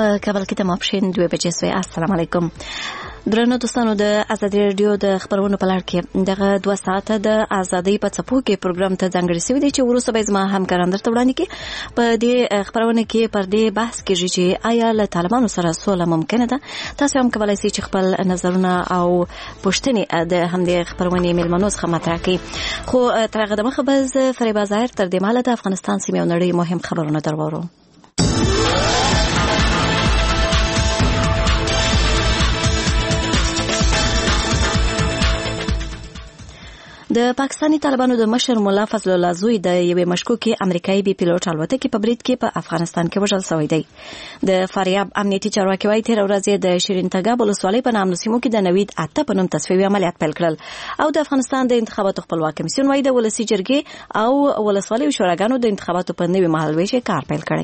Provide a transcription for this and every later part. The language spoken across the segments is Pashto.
په کابل کې د ماپښین 2 بجې سوی. السلام علیکم درنو دوستانو. د ازادي رادیو د خبرونو په لړ کې دغه 2 ساعته د ازادۍ په څپو کې پروګرام ته ځانګړی شوی دی چې وروسته به زما همکاران درته وړاندې کړي. په دې خبرونه کې پر دې بحث کېږي چې آیا له طالبانو سره سوله ممکنه ده. تاسو هم کولی شئ چې خپل نظرونه او پوښتنې د همدې خبرونې میلمنو څخه مطرح کړئ. خو تر هغه دمخه به زه فریبا ظاهر تر دې مهاله د افغانستان سیمې او نړۍ مهم خبرونه درواورو. د پاکستاني طالبانو د مشر مولا فضل الله زوی د یوې مشکوکې امریکایي بي پیلوټ الوتکې په برید کې په افغانستان کې وژل شوی دی. د فاریاب امنیتي چارواکي وايي تېره ورځ د شیرین تګاب ولسوالۍ په نامنو سیمو کې د 98 په نوم تصفیوي عملیات پیل کړل او د افغانستان د انتخاباتو خپلواک کمیسیون وايي د ولسي جرګې او ولسوالۍ شوراګانو د انتخاباتو په نوي مهالویش کار پیل کړی.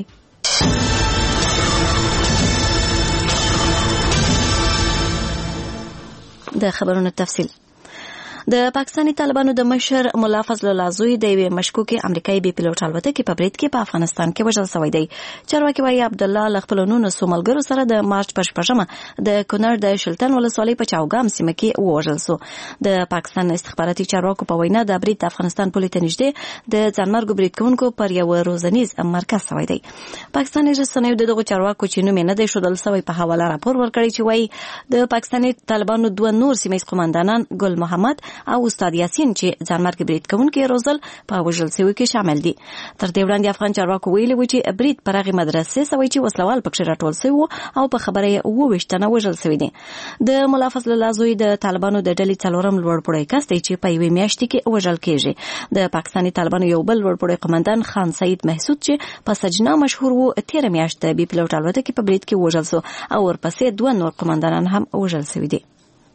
د خبرونو تفصیل. د پاکستاني طالبانو د مشر مولا فضل الله زوی د یوې مشکوکې امریکایي بي پیلوټ الوتکې په برید کې په افغانستان کې وژل شوی دی. چارواکي وايي عبدالله له خپلو 19 ملګرو سره د مارچ په 14مه د کونړ د شلتن ولسوالۍ په چاوګام سیمه کې ووژل شو. د پاکستان استخباراتي چارواکو په وینا د برید د افغانستان پولې ته نږدې د ځانمرګو برید کوونکو پر یو روزنیز مرکز شوی دی. پاکستاني رسنیو دغه چارواکو چې نوم یې نه دی ښودل شوی په حواله راپور ورکړی چې وايي د پاکستاني طالبانو 2 نور سیمه قوماندانان ګل محمد او استاد یاسین چې ځانمرګ برید کوونکي روزل په وژل شوي کې شامل دي. تر دې وړاندې افغان چارواکو ویلي و چې برید پر هغې مدرسې شوی چې وسلوال پکښې راټول شوي او په خبره یې 28 تنه وژل شوي دي. د مولا فضل الله زوی د طالبانو د ډلې 4م لوړپوړی کس دی چې په یوې میاشتې کې وژل کېږي. د پاکستاني طالبانو یو بل لوړپوړی قومندان خان سعید محسود چې په سجنا مشهور و 13 میاشت د بي پیلوټ الوتکې په برید کې وژل شو او ورپسې 2 نور قومندانان هم وژل شوي دي.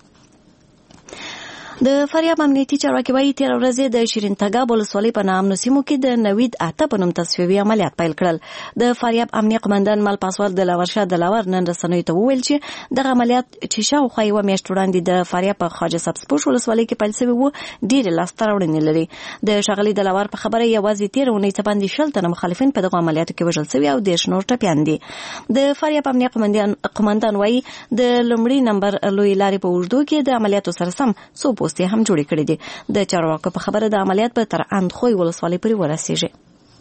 د فاریاب امنیتي چارواکي وايي تېره ورځ د شیرین تګاب ولسوالۍ په نامنو سیمو کې د 98 په نوم تصفیوي عملیات پیل کړل. د فاریاب امنیه قومندان مل پاسوال د لاورشاه د لاور نن رسنیو ته وویل چې دغه عملیات چې شاوخوا یوه میاشت وړاندې د فاریاب په خواجه سبزپوش ولسوالۍ کې پیل شوي وو ډېرې لاسته راوړنې لري. د ښاغلي د لاور په خبره یوازې تېره اونۍ څه باندې 60 تنه مخالفین په دغو عملیاتو کې وژل شوي او 10 نور ټپیان دي. د فاریاب امنیه قومندان وايي د لومړي نمبر لوی لارې په اوږدو کې د عملیاتو سره سم څو پوستې هم جوړې کړې دي. د چارواکو په خبره د عملیات به تر اندخوی ولسوالۍ پورې ورسیږي.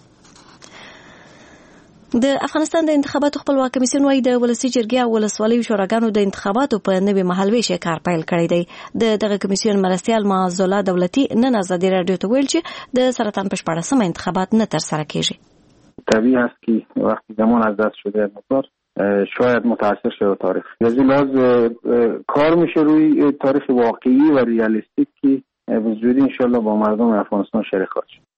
د افغانستان د انتخاباتو خپلواک کمیسیون وايي د ولسي جرګې او ولسوالیو شوراګانو د انتخاباتو په نوي مهالویش کار پیل کړی دی. د دغه کمیسیون مرستیال معزالله دولتي نن ازادي رادیو ته ویل چې د سرطان په 14مه انتخابات نه ترسره کیږي. طبیعی است که وقتی زمان از دست شده مقدار شاید متاثر شه تاریخ. از این لحاظ کار میشه روی تاریخ واقعی و ریالیستیک که وجودی انشالله با مردم افغانستان شریک خواهد شد.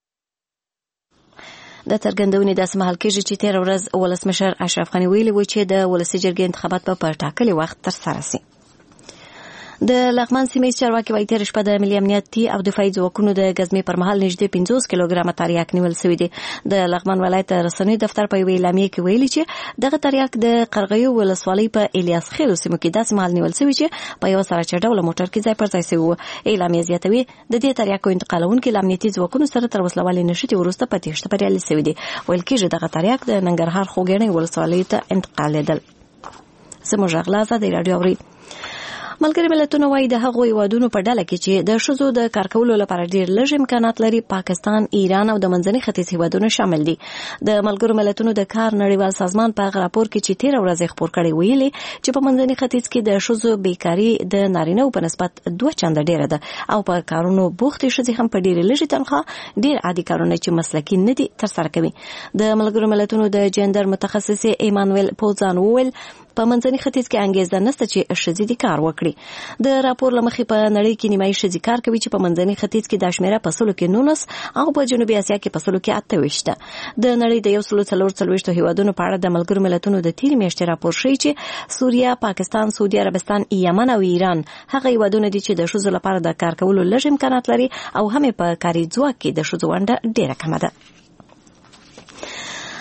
د څرګندونې داسې مهال کېږي چې تېره ورځ ولسمشر اشرف غني ویلي و چې د ولسي جرګې انتخابات به په ټاکلي وخت ترسره شي. د لغمان سیمې چارواکي وايي تېره شپه د ملي امنیتي او دفاعي ځواکونو د ګزمې پر مهال نږدې 50 کیلوګرامه تریاک نیول شوي دي. د لغمان ولایت رسنیو دفتر په یوې اعلامیې کې ویلي چې دغه تریاک د قرغیو ولسوالۍ په الیاس خیلو سیمو کې داسې مهال نیول شوي چې په یوه سره چډوله موټر کې ځای پر ځای شوي وو. اعلامیې زیاتوي د دې تریاکو انتقالونکي له امنیتي ځواکونو سره تر وسلوالۍ نښتې وروسته په تېښته بریالي شوي دي. ویل کېږي دغه تریاک د ننګرهار خوږیاڼۍ ولسوالۍ ته انتقالېدل. زموږ غږ له ازادۍ راډیو اوري. ملګري ملتونه وايي د هغو هیوادونو په ډله کې چې د ښځو د کار کولو لپاره ډېر لږ امکانات لري پاکستان، ایران او د منځني ختیځ هیوادونه شامل دي. د ملګرو ملتونو د کار نړیوال سازمان په هغه راپور کې چې تېره ورځ خپور کړی ویلي چې په منځني ختیځ کې د ښځو بیکاري د نارینه‌و په نسبت 2 چنده ډېره ده او په کارونو بوختې ښځې هم په ډېرې لږې تنخواه ډېر عادي کارونه چې مسلکي نه دي ترسره کوي. د ملګرو ملتونو د جندر متخصص ایمانویل پوزان وویل په منځني ختیځ کې انګېزه نشته چې ښځې دې کار وکړي. د راپور له مخې په نړۍ کې نیمایي ښځې کار کوي چې په منځني ختیځ کې دا شمېره په سلو کې 19 او په جنوبي اسیا کې په سلو کې 28 ده. د نړۍ د 144 هیوادونو په اړه د ملګرو ملتونو د تېرې میاشتې راپور ښیي چې سوریه، پاکستان، سعودي عربستان، یمن او ایران هغه هیوادونه دي چې د ښځو لپاره د کار کولو لږ امکانات لري او هم په کاري ځواک کې د ښځو ونډه ډېره کمه ده.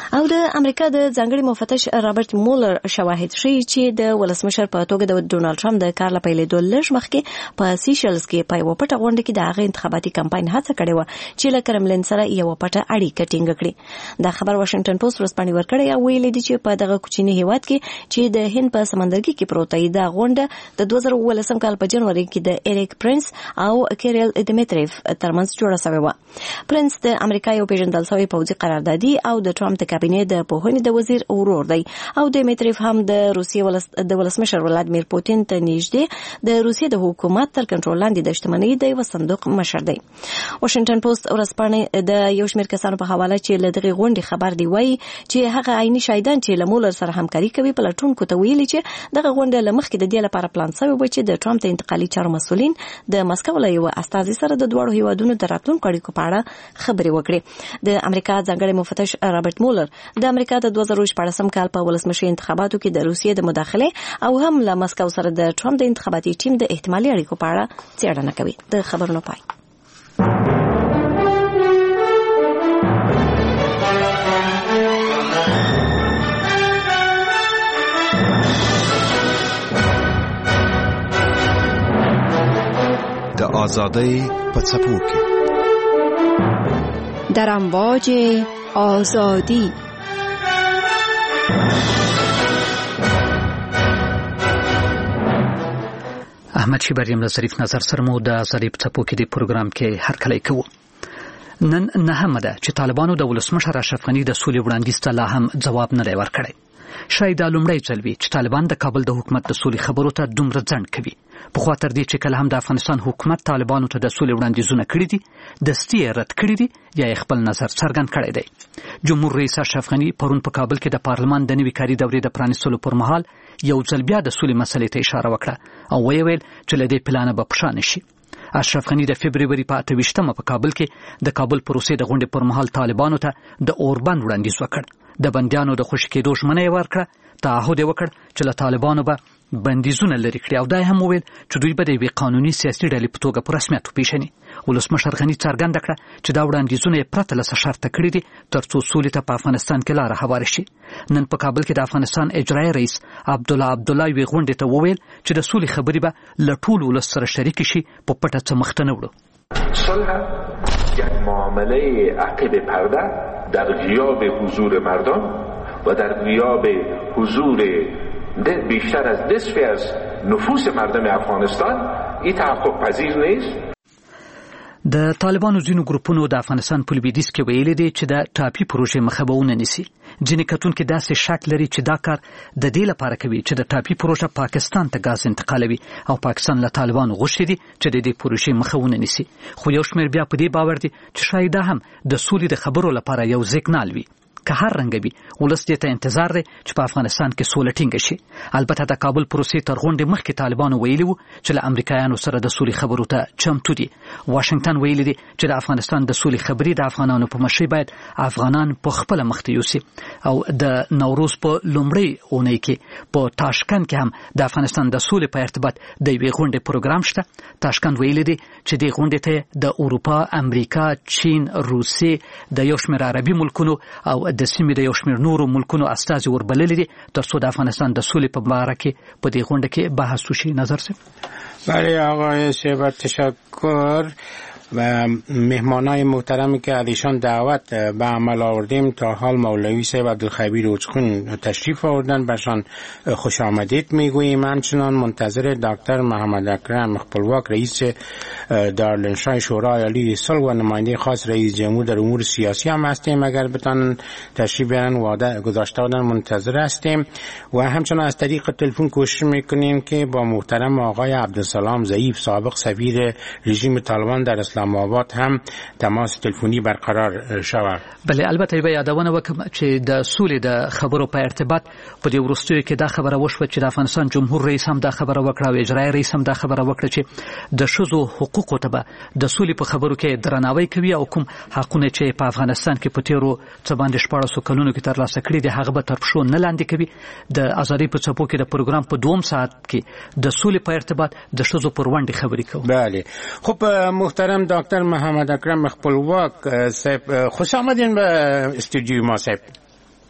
او د امریکا د ځانګړي مفتش رابرټ مولر شواهد ښیي چې د ولسمشر په توګه د ډونالد ټرمپ د کار لپاره لیدل لږ مخکې په سیشلز کې په یو پټه غونډه کې د هغه انتخاباتي کمپاین هڅه کړې و چې له کرملین سره یو پټه اړیکه ټینګه کړي. دا خبر واشنگټن پوسټ ورسپانې ورکړی او ویلي دی چې په دغه کوچني هیواد کې چې د هند په سمندرګي کې پروت دی دا غونډه د 2019 کال په جنوري کې د ایریک پرنس او کیریل دیمیتریف ترمنځ جوړه شوې و. پرنس د امریکا یو پیژندل شوی پوځي قراردادي او د ټرمپ د کابینې د پوهنې د وزیر ورور دی او دیمیتریف هم د روسیې د ولسمشر ولادمیر پوتین ته نږدې د روسیې د حکومت تر کنټرول لاندې د شتمنۍ د یو صندوق مشر دی. واشنگټن پوسټ ورسپانې د یو شمېر کسانو په حواله چې له دغه غونډې خبر دی وایي چې هغه عیني شاهدان چې له مولر سره همکاري کوي په لټونکو ته ویلي چې دغه غونډه له مخکې د دې لپاره پلان شوی و چې د ټرمپ د انتقالي چارو مسؤلین د مسکو له یو استازي سره د دوړو هیوادونو د راتلونکو اړیکو په اړه خبرې وکړي. د امریکا ځانګړي مفتش رابرټ مولر د امریکا د 2014 کال په ولسمشي انتخاباتو کې د روسیې د مداخله او هم له مسکو سره د ټرمپ د انتخاباتي ټیم د احتمالي اړیکو په اړه څېړنه کوي. د خبرونو پای. د آزادۍ په څپو کې در امواج آزادی احمد شیبریم له ظریف نظر سره مو د آزادۍ په څپو کې د پروګرام کې هرکلی کوو. نن نهمه ده چې طالبانو د ولسمشر اشرف غني د سولې وړاندیز ته لا هم ځواب نه دی ورکړی. شاید دا لومړی ځل وي چې طالبان د کابل د حکومت د سولې خبرو ته دومره ځنډ کوي. پخوا تر دې چې کله هم د افغانستان حکومت طالبانو ته د سولې وړاندیزونه کړي دي دستي یې رد کړي دي یا یې خپل نظر څرګند کړی دی. جمهور رئیس اشرف غني پرون په کابل کې د پارلمان د نوي کاري دورې د پرانیستلو پر مهال یو ځل بیا د سولې مسلې ته اشاره وکړه او ویل چې له دې پلانه به پښه نشي. اشرف غني د فبرवरी په 28مه په کابل کې د کابل پروسې د غونډې پر مهال طالبانو ته د اوربند وړاندیز وکړ. د بندیانو د خوشي کېدو ژمنه یې ورکړه. تعهد یې وکړ چې له طالبانو به بندیزونه لري کړي او دا هم وویل چې دوی به د یوې قانوني سیاسي ډلې په توګه په رسمیت وپېژني. ولسمشر غني څرګنده کړه چې دا وړاندیزونه یې پرته له څه شرطه کړي دي تر څو سولې ته په افغانستان کې لاره هواره شي. نن په کابل کې د افغانستان اجرایي رئیس عبدالله یوې غونډې ته وویل چې د سولې خبرې به له ټول ولس سره شریک شي په پټه څه مخته نه وړو. صلح یک معامله عقب پرده در غیاب حضور مردم و در غیاب حضور بیشتر از نصفی از نفوس مردم افغانستان این تحقق پذیر نیست. د طالبانو ځینو ګروپونو د افغانستان په لویدیځ کې ویلي دي چې د ټاپي پروژې مخه به ونه نیسي. ځینې کتونکي داسې شک لري چې دا کار د دې لپاره کوي چې د ټاپي پروژه پاکستان ته غاز انتقالوي او پاکستان له طالبانو غوښتي دي چې د دې پروژې مخه ونه نیسي. خو یو شمېر بیا په دې باور دي چې شاید هم د سولې د خبرو لپاره یو سیګنال وي. که هر رنګ وي ولس دې ته انتظار دی چې په افغانستان کې سوله ټینګه شي. البته د کابل پروسې تر غونډې مخکې طالبانو ویلي وو چې له امریکایانو سره د سولې خبرو ته چمتو دي. واشنگټن ویلي دی چې د افغانستان د سولې خبرې د افغانانو په مشرۍ باید افغانان په خپله مخته یوسي. او د نوروز په لومړۍ اونۍ کې په تاشکند کې هم د افغانستان د سولې په ارتباط د یوې غونډې پروګرام شته. تاشکند ویلي دی چې دې غونډې ته د اروپا، امریکا، چین، روسیې، د یو شمېر عربي ملکونو او د سیمې د یو شمېر نورو ملکونو استازي وربللي دي تر څو د افغانستان د سولې په باره کې په دې غونډه کې بحث وشي. نظر صاحب. بله آقای شیبت تشکر. و مهمانای محترمی که علیشان دعوت به عمل آوردیم تا حال مولوی صاحب عبدالخبیر اوچخون تشریف آوردن برشان خوش آمدید میگوییم. همچنان منتظر دکتر محمد اکرم خپلواک رئیس دارالانشای شورای عالی صلح و نماینده خاص رئیس جمهور در امور سیاسی هم هستیم. اگر بتان تشریف بیارن وعده گذاشته بودن منتظر هستیم. و همچنان از طریق تلفن کوشش میکنیم که با محترم آقای عبدالسلام ضعیف سابق سفیر رژیم طالبان در اسلام آباد هم تماس تلفنی برقرار شود. بله البته به یادونه وکم چې د سولې د خبرو په ارتباط په دې وروستیو کې دا خبره وشوه چې د افغانستان جمهور رئیس هم دا خبره وکړه او اجرایي رئیس هم دا خبره وکړه چې د ښځو حقوقو ته به د سولې په خبرو کې درناوی کوي او کوم حقونه چې په افغانستان کې په تیرو څه باندې 1400 کلونو کې ترلاسه کړي دي هغه به تر پښو نه لاندې کوي. د ازادۍ په څپو کې د پروګرام په 2 ساعت کې د سولې په ارتباط د ښځو پر ونډې خبرې کوو. بله خب محترم دکتر محمد اکرم خپلواک صاحب خوش آمدین به استودیوی ما صاحب.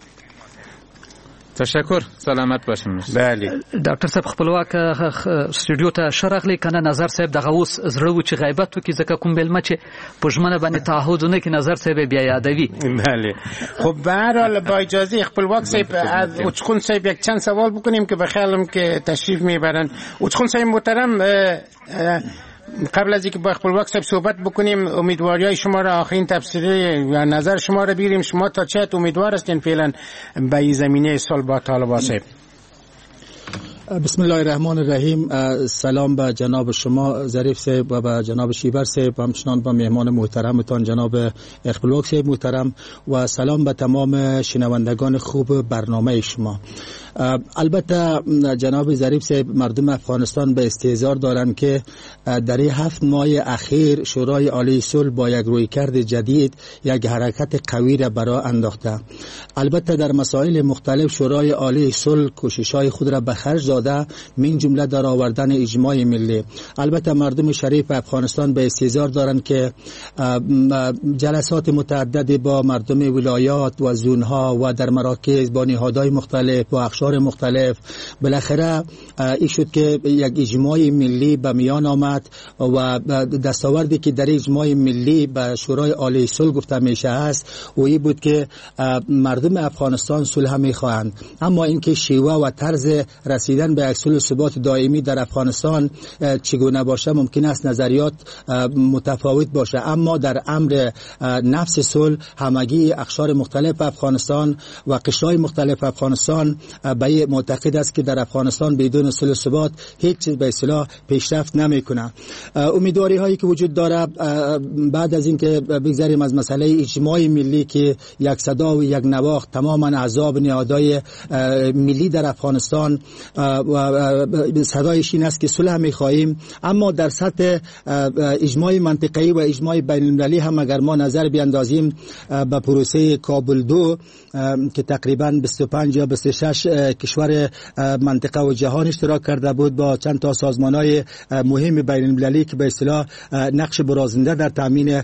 تشکر، سلامت باشین. بله ډاکټر صاحب خپلواک سټوډیو ته شرغلی کنه نظر صاحب دغه اوس زړه و چې غیبت وکي ځکه کوم بلمه چې پښمنه باندې تعهد نه کې نظر صاحب بیا یادوي. بله خب به هر حال با اجازه خپلواک صاحب از اوچخون صاحب یک چند سوال بکنیم که بخیالم که تشریف میبرن. اوچخون صاحب محترم، قبل از اینکه با خپلواک صاحب صحبت بکنیم امیدواری‌های شما را، آخرین تبصره و نظر شما را بگیریم. شما تا چه حد امیدوار هستین فعلا به این زمینه صلح با طالبان صاحب؟ بسم الله الرحمن الرحیم. سلام به جناب شما ظریف صاحب و به جناب شیبر صاحب و همچنان به مهمان محترمتان جناب خپلواک صاحب محترم و سلام به تمام شنوندگان خوب برنامه شما. البته جناب ظریف صاحب، مردم افغانستان به استحضار دارند که در این 7 ماه اخیر شورای عالی صلح با یک رویکرد جدید یک حرکت قوی را برای انداخته. البته در مسائل مختلف شورای عالی صلح کوشش‌های خود را به خرج داده، من جمله در آوردن اجماع ملی. البته مردم شریف افغانستان به استحضار دارند که جلسات متعدد با مردم ولایات و زونها و در مراکز با نهادهای مختلف و اقشار مختلف بالاخره این شد که یک اجماع ملی به میان آمد و دستاوردی که در اجماع ملی به شورای عالی صلح گفته میشه است و این بود که مردم افغانستان صلح میخواهند، اما اینکه شیوه و طرز رسیدن به یک صلح و ثبات دائمی در افغانستان چگونه باشه ممکن است نظریات متفاوت باشه، اما در امر نفس صلح همگی اقشار مختلف افغانستان و قشرهای مختلف افغانستان به معتقد است که در افغانستان بدون صلح و ثبات هیچ چیز به اصطلاح پیشرفت نمیکنه. امیدواری هایی که وجود داره بعد از اینکه بگذاریم از مسئله اجماع ملی که یک صدا و یک نواخت تماما احزاب نهادهای ملی در افغانستان و صدایش این است که صلح می‌خواهیم، اما در سطح اجماع منطقه‌ای و اجماع بین‌المللی هم اگر ما نظر بیاندازیم به پروسه کابل 2 که تقریبا 25 یا 26 کشور منطقه و جهان اشتراک کرده بود با چند تا سازمان‌های مهم بین‌المللی که به اصطلاح نقش برازنده در تامین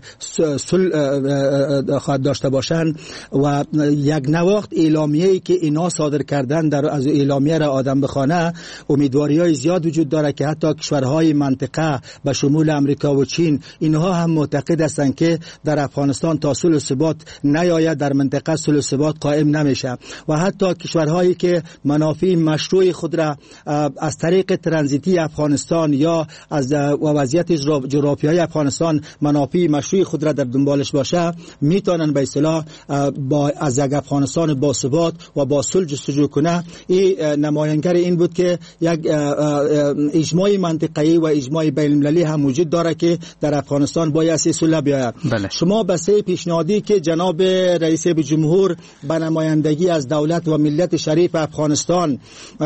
صلح خواهد داشته باشند و یک نواخت اعلامیه‌ای که اینا صادر کردن در از اعلامیه را آدم بخوانه، امیدواری‌های زیاد وجود داره که حتی کشورهای منطقه به شمول امریکا و چین اینها هم معتقد هستند که در افغانستان تا صلح و ثبات نیاید در منطقه صلح و ثبات قائم نمیشه و حتی کشورهایی که منافع مشروع خود را از طریق ترانزیتی افغانستان یا از وضعیت جغرافیایی افغانستان منافع مشروع خود را در دنبالش باشه میتونن به اصطلاح با از افغانستان با ثبات و با صلح جستجو کنه. این نمایانگر این بود که یک اجماع منطقه‌ای و اجماع بین‌المللی هم وجود داره که در افغانستان باید صلح بیاید. شما به سه پیشنهادی که جناب رئیس جمهور به نمایندگی از دولت و ملت شریف افغانستان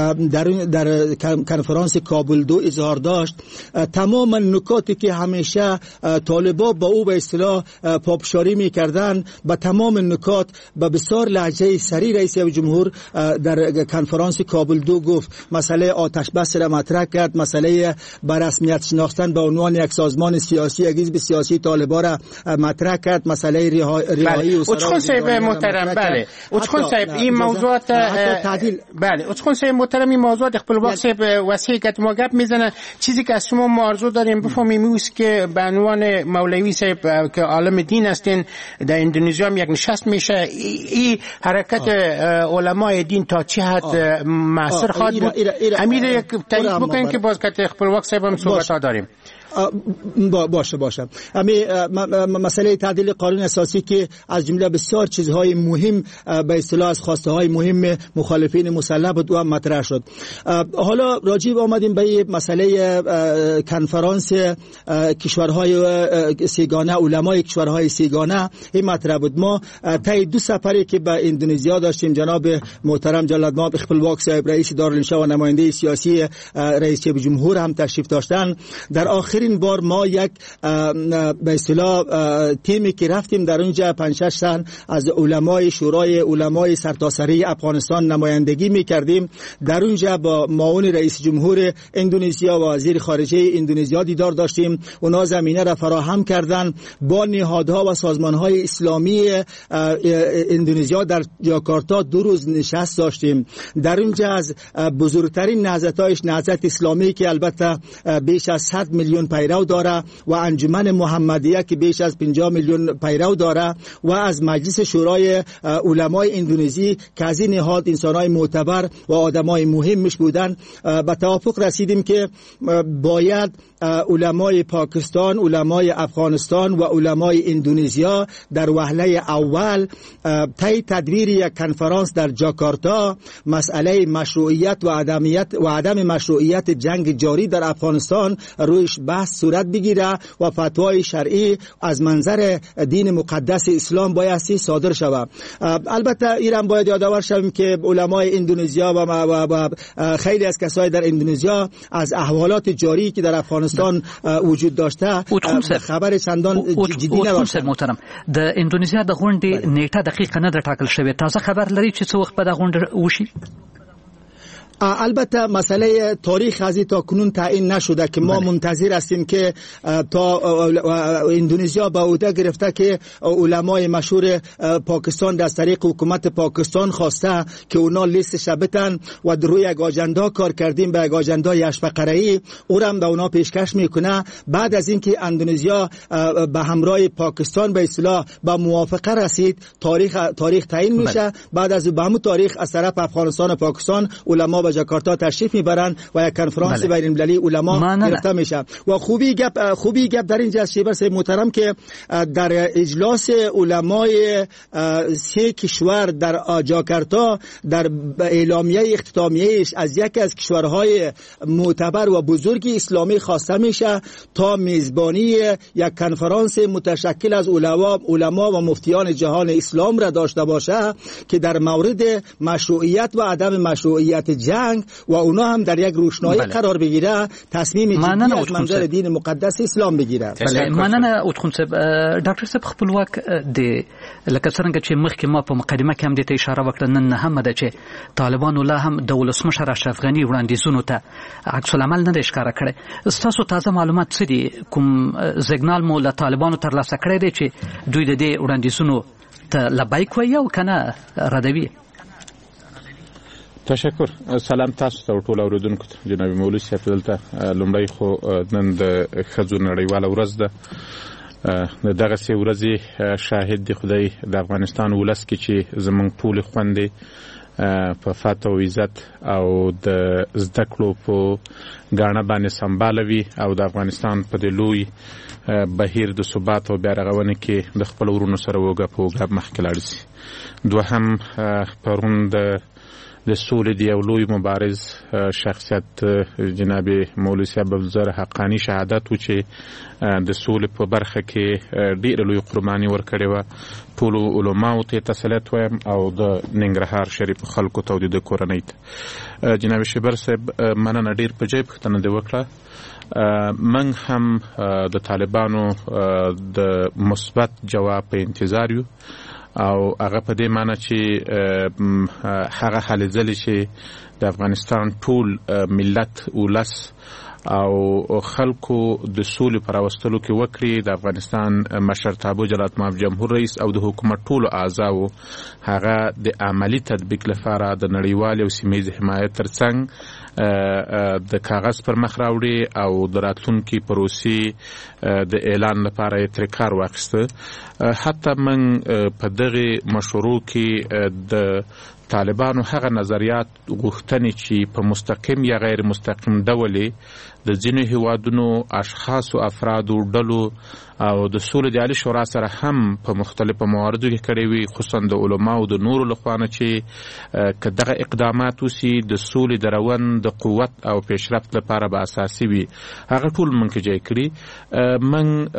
در کنفرانس کابل 2 اظهار داشت، تمام نکاتی که همیشه طالبان با او به اصطلاح پافشاری می‌کردند به تمام نکات به بسیار لهجه سری رئیس جمهور در کنفرانس کابل 2 گفت. مسئله آتش بس را مطرح کرد، مسئله به رسمیت شناختن به عنوان یک سازمان سیاسی، یک حزب سیاسی طالبان را مطرح کرد، مسئله رهایی اوچخون صاحب محترم. بله اوچخون صاحب این موضوعات تعدیل بله اوچخون صاحب محترم این موضوعات خپلواک صاحب وسیع که ما گپ میزنه. چیزی که از شما ما آرزو داریم بفهمیم است که به عنوان مولوی صاحب که عالم دین هستین در اندونزیا هم یک نشست میشه، این حرکت علمای دین تا چه حد مؤثر خواهد بود؟ همین یک تایید بکنین که باز که خپلواک صاحب هم صحبت ها داریم. باشه مسئله تعدیل قانون اساسی که از جمله بسیار چیزهای مهم به اصطلاح از خواسته های مهم مخالفین مسلح بود و هم مطرح شد. حالا راجع آمدیم به مسئله کنفرانس کشورهای سیگانه، علمای کشورهای سیگانه، این مطرح بود. ما طی 2 سفری که به اندونزیا داشتیم، جناب محترم جلال‌مآب خپلواک صاحب رئیس دارالانشا و نماینده سیاسی رئیس جمهور هم تشریف داشتن، در آخر آخرین بار ما یک به اصطلاح تیمی که رفتیم در اونجا 5-6 تن از علمای شورای علمای سرتاسری افغانستان نمایندگی می‌کردیم. در اونجا با معاون رئیس جمهور اندونزیا و وزیر خارجه اندونزیا دیدار داشتیم. اونا زمینه را فراهم کردن. با نهادها و سازمان‌های اسلامی اندونزیا در جاکارتا 2 روز نشست داشتیم. در اونجا از بزرگترین نهضت‌هایش نهضت اسلامی که البته بیش از 100 میلیون پیرو داره و انجمن محمدیه که بیش از 50 میلیون پیرو داره و از مجلس شورای علمای اندونزی که از این نهاد انسان‌های معتبر و آدمای مهمش بودن به توافق رسیدیم که باید علمای پاکستان، علمای افغانستان و علمای اندونزیا در وهله اول طی تدویر یک کنفرانس در جاکارتا مسئله مشروعیت و عدم مشروعیت جنگ جاری در افغانستان رویش بحث صورت بگیره و فتوای شرعی از منظر دین مقدس اسلام بایستی صادر شود. البته ایران باید یادآور شویم که علمای اندونزیا و خیلی از کسای در اندونزیا از احوالات جاری که در افغانستان وجود داشته خبر چندان جدی نداشتن. محترم د اندونزیا د غونډې نیټه دقیقه نه ټاکل شوې. تازه خبر لري چې څه وخت به د غونډه وشي؟ البته مسئله تاریخ از تا کنون تعیین نشده که ما منتظر هستیم که تا اندونزیا با عهده گرفته که علمای مشهور پاکستان از طریق حکومت پاکستان خواسته که اونا لیستش بتن و روی یک آجندا کار کردیم، به یک آجندا 8 فقره‌ای او هم به اونا پیشکش میکنه. بعد از اینکه اندونزیا به همراه پاکستان به اصطلاح با موافقه رسید تاریخ تعیین میشه. بعد از به همون تاریخ از طرف افغانستان و پاکستان علما به جاکارتا تشریف میبرن و یک کنفرانس بین المللی علما گرفته میشه. و خوبی گپ در اینجا شیبرس محترم که در اجلاس علمای 3 کشور در جاکارتا در اعلامیه اختتامیه‌اش از یکی از کشورهای معتبر و بزرگ اسلامی خواسته میشه تا میزبانی یک کنفرانس متشکل از علما و مفتیان جهان اسلام را داشته باشه که در مورد مشروعیت و عدم مشروعیت جنگ و اونا هم در یک روشنایی قرار بگیره، تصمیم جدی از منظر دین مقدس اسلام بگیره. مننه اوتخون صاحب. ډاکټر صاحب خپلواک دی لکه څنګه چې مخکې ما په مقدمه کې هم دې ته اشاره وکړه، نن هم ده چې طالبانو لا هم د ولسمشر اشرف غني وړاندیزونو ته عکس العمل نه دی ښکاره کړی. ستاسو تازه معلومات څه دي؟ کوم سیګنال مو له طالبانو ترلاسه کړی دی چې دوی د دې وړاندیزونو ته لبیک وایي او کنه ردوي؟ تشکر. سلام تاسو ته ټول اوریدونکو ته. جناب مولوي صاحب دلته لومړی خو نن د ښځو نړیواله ورځ ده. دغه سه ورځې شاهد دی خدای د افغانستان ولس کې چې زمونږ ټول خوندې په فات او عزت او د زده کړو په ګاڼه باندې سمبالوي او د افغانستان په د لوی بهیر د ثبات او بیا رغونې کې د خپل ورونو سره وګه په وګه مخکې لاړ شي. دوهم پرون د سولې دی یو لوی مبارز شخصیت جناب مولوي صاحب عبدالزر حقانی شهادت و چې د سولې په برخه کې ډېره لوی قرباني ورکړې وه. ټولو علماو ته تسلیت وایم او د ننګرهار شریف خلکو ته او د کورنۍ ته. جناب شیبر صاحب مننه ډېر په جای پوښتنه دې وکړه. موږ هم د طالبانو د مثبت جواب په انتظار یو او هغه په دې معنی چې هغه هلې ځلې چې د افغانستان ټول ملت ولس او خلکو د سولې پر راوستلو کې وکړي. د افغانستان مشرتابه جلالت مآب جمهور رئیس او د حکومت ټولو اعضاو هغه د عملی تطبیق لپاره د نړیوال او سیمه‌ییز حمایت ترڅنګ د کاغذ پر مخ راوړي او د راتلونکي پروسې د اعلان لپاره یې ترې کار واخیسته. حتی من په دغه مشورو کې د طالبانو هغه نظریات غوښتنې چې په مستقیم یا غیر مستقیم ډول د ځینو هیوادونو اشخاص او افراد او ډلو او د سولې د عالی شورا سره هم په مختلفو مواردو کې کړې وي، خصوصا د علماو د نورو لخوا نه چې که دغه اقدامات وسي د سولې د روان د قوت او پیشرفت لپاره به اساسي وي، هغه ټول موږ کې ځای کړي. موږ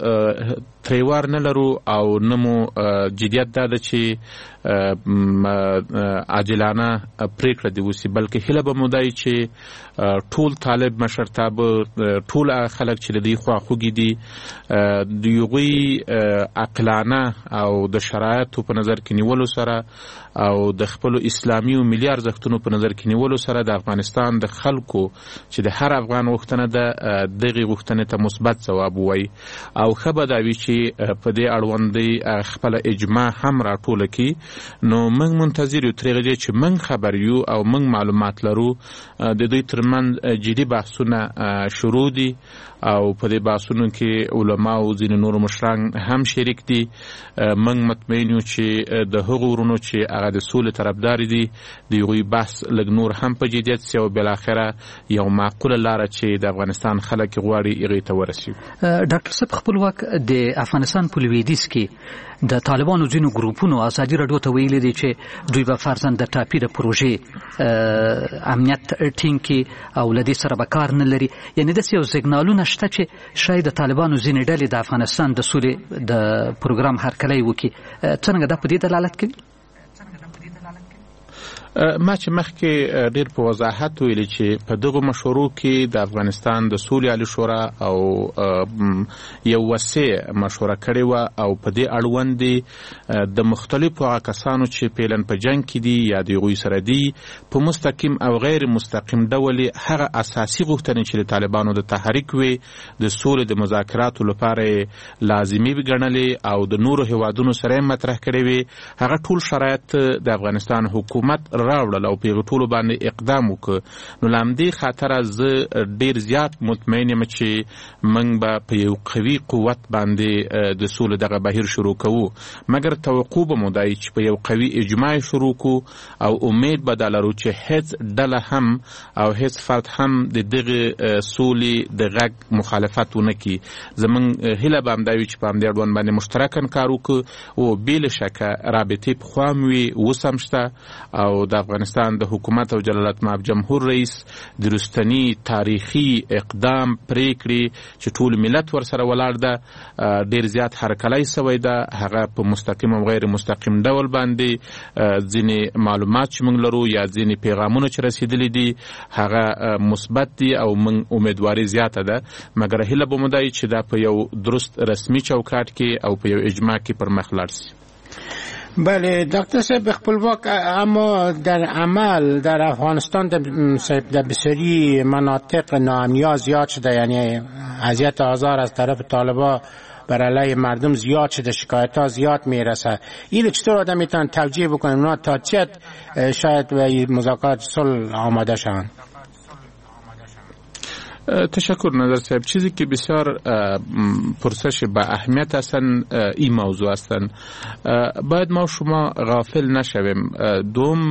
تریوار نه لرو او نمو جدیت دا ده چې عاجلانه پریکړه دی وسی، بلکې هله به مو دی چې ټول طالب مشرتابه ټول خلک چې د خواخوږي دي د یوغي عقلانه او د شرایطو په نظر کې نیولو سره او د خپل اسلامي او ملي ارزښتونو په نظر کې نیولو سره د افغانستان د خلکو چې د هر افغان غوښتنه ده دغه غوښتنې ته مثبت ځواب وایي او خبر دا وی چې په دې اړوند خپل اجماع هم راټول کی نو موږ منتظر یو ترغه چې موږ خبر یو او موږ معلومات لرو د دوی ترمن جدي بحثونه شروع دي او په دې بحثونو کې علما او ځینې نور مشران هم شریک دي موږ مطمئن یو چې د هغو ورونو چې هغه د سولې طرفدار دي د یوې بحث لږ نور هم په جدیت سي او بل اخره یو معقوله لار چې د افغانستان خلک غواړي هغه ته ورسي. ډاکټر صاحب خپلواک د افغانستان په لویدیځ کې د طالبانو ځینو ګروپونو ازادي راډیو ته ویلي دي چې دوی به فرضاً د ټاپي د پروژې امنیت ټینګ کې او لدې سره به کار نه لري یعنی داسې یو سیګنالونه شته چې شاید د طالبانو ځینې ډلې د افغانستان د سولې د پروګرام هرکلی وکړي څنګه دا په دې دلالت کوي؟ ما چې مخکې ډیر په وضاحت ویلي چې په دغه مشورو کې د افغانستان د سولې عالی شورا او یو وسیع مشوره کړې و او په دې اړوند د مختلفو کسانو چې پیلن په جنگ کې دي یا د غوي سره دي په مستقیم او غیر مستقیم ډول هغه اساسي غوښتنې چې د طالبانو د تحریک وي د سولې د مذاکراتو لپاره لازمي وګڼلې او د نورو هیوادونو سره مطرح کړې وي هغه ټول شرایط د افغانستان حکومت راوړل او په ټولو باندې اقدام وکړ نو لامدې خاطر زه ډیر زیات مطمئن یم چې موږ به په یو قوي قوت باندې د سولې دغه بهیر شروع کوو مګر توقع به مو دی چې په یو قوي اجماع شروع کو او امید به دا لرو چې هیڅ ډله هم او هیڅ فرد هم د دغه سولې د غږ مخالفت ونه کړي زموږ هیله به همدا وي چې په همدې اړوند باندې مشترکاً کار وکړو او بې له شکه رابطې پخوا هم وي اوس هم شته او د افغانستان د حکومت او جلالت مآب جمهور رئیس د رستنی تاریخي اقدام پریکړې چې ټول ملت ورسره ولاړ ده ډیر زیات هرکلی سوی ده هغه په مستقیم او غیر مستقیم ډول باندې ځینې معلومات چې موږ لرو یا ځینې پیغامونه چې رسیدلي دي هغه مثبت دي او موږ امیدواري زیاته ده مګر هیله به مو دی چې دا په یو درست رسمي چوکاټ کې او په یو اجماع کې پر مخ لاړ سي. بله دکتر صاحب خپلواک اما در عمل در افغانستان در بسیاری مناطق ناامنی زیاد شده یعنی اذیت آزار از طرف طالبان بر علیه مردم زیاد شده شکایت ها زیاد میرسه این چطور آدم میتونن توجیه بکنن اونا تا چه شاید به مذاکرات صلح آماده شوند؟ تشکر نظر صاحب چیزی که بسیار پرسش با اهمیت هستن این موضوع هستن باید ما شما غافل نشویم دوم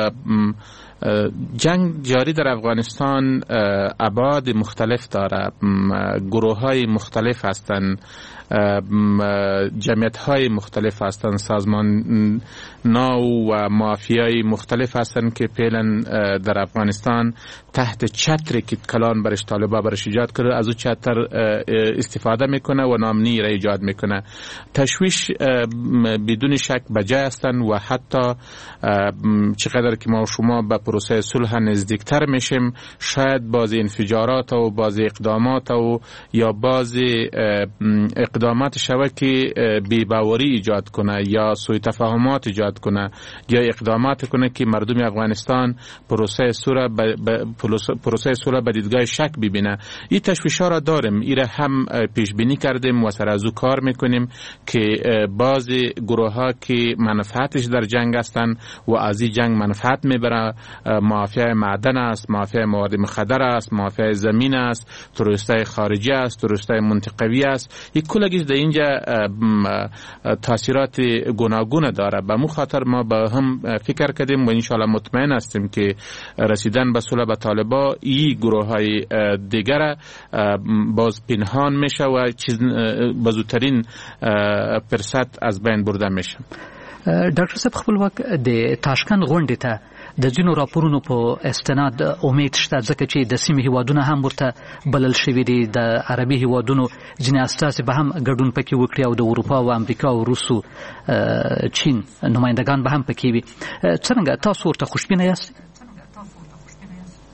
جنگ جاری در افغانستان ابعاد مختلف داره گروه های مختلف هستند جمعیت های مختلف هستند سازمان ناو و مافیای مختلف هستند که فعلا در افغانستان تحت چتر که کلان برش طالبا برش ایجاد کرده از او چتر استفاده میکنه و نامنی را ایجاد میکنه تشویش بدون شک بجای هستند و حتی چقدر که ما شما به پروسه صلح نزدیکتر میشیم شاید بعضی انفجارات و بعضی اقدامات و یا بعضی اقدامات شوه که بی‌باوری ایجاد کنه یا سوء تفاهمات ایجاد کنه یا اقدامات کنه که مردم افغانستان پروسه صلح به دیدگاه شک ببینه این تشویش‌ها را داریم این را هم پیش بینی کردیم و سر از او کار میکنیم که بعضی گروه‌ها که منفعتش در جنگ هستند و از این جنگ منفعت میبره مافیای معدن است مافیای مواد مخدر است مافیای زمین است تروریستای خارجی است تروریستای منطقوی است یک کلگیش در اینجا تاثیرات گوناگون داره به مو خاطر ما با هم فکر کردیم و انشالله مطمئن هستیم که رسیدن به صلح با طالبان این گروه های دیگر باز پنهان میشه و بزرگترین فرصت از بین برده میشه. ډاکټر صاحب خپلواک د تاشکند غونډې ته د ځینو راپورونو په استناد امید شته ځکه چې د سیمې هیوادونه هم ورته بلل شوي دي د عربي هیوادونو ځینې استازي به هم ګډون پکې وکړي او د اروپا او امریکا او روسو چین نمایندگان به هم پکې وي څنګه تاسو ورته خوشبینه یاست؟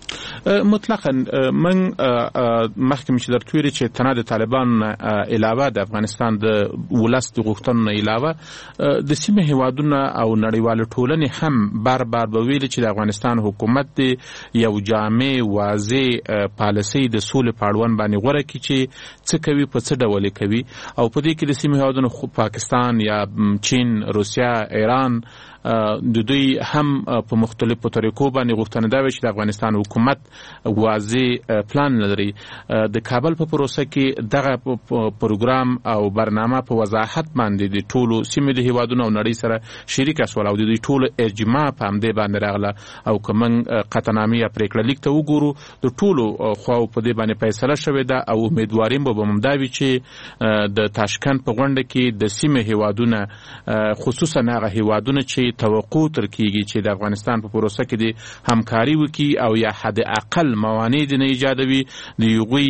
مطلقاً من مخکې چې درته ویلي چې تنه د طالبان علاوه د افغانستان د ولس د غوښتنو علاوه د سیمه هیوادونه او نړیوال ټولنې هم بار به ویلي چې د افغانستان حکومت د یو جامع واضح پالیسي د سولې په اړوند باندې غوره کړي چې څه کوي په څه ډول کوي او په دې کې د سیمه هیوادونو پاکستان یا چین، روسیا، ایران د دوی هم په مختلفو طریقو باندې غوښتنه ده چې د افغانستان حکومت واضح پلان لري. د کابل په پروسه کې دغه پروګرام او برنامه په وضاحت باندې د ټولو سیمې د هیوادونو او نړۍ سره شریک شول او د دوی ټولو اجماع په همدې باندې راغله او که موږ قطعنامې یا پریکړه لیک ته وګورو د ټولو خواو په دې باندې فیصله شوې ده او امیدواریم به همدا وي چې د تاشکند په غونډه کې د سیمې هیوادونه خصوصا هغه هیوادونه چې توقع تر کیږي چې د افغانستان په پروسه کې د همکاري وکړي او یا حد اقل موانع د نه ایجادوي د یوغوی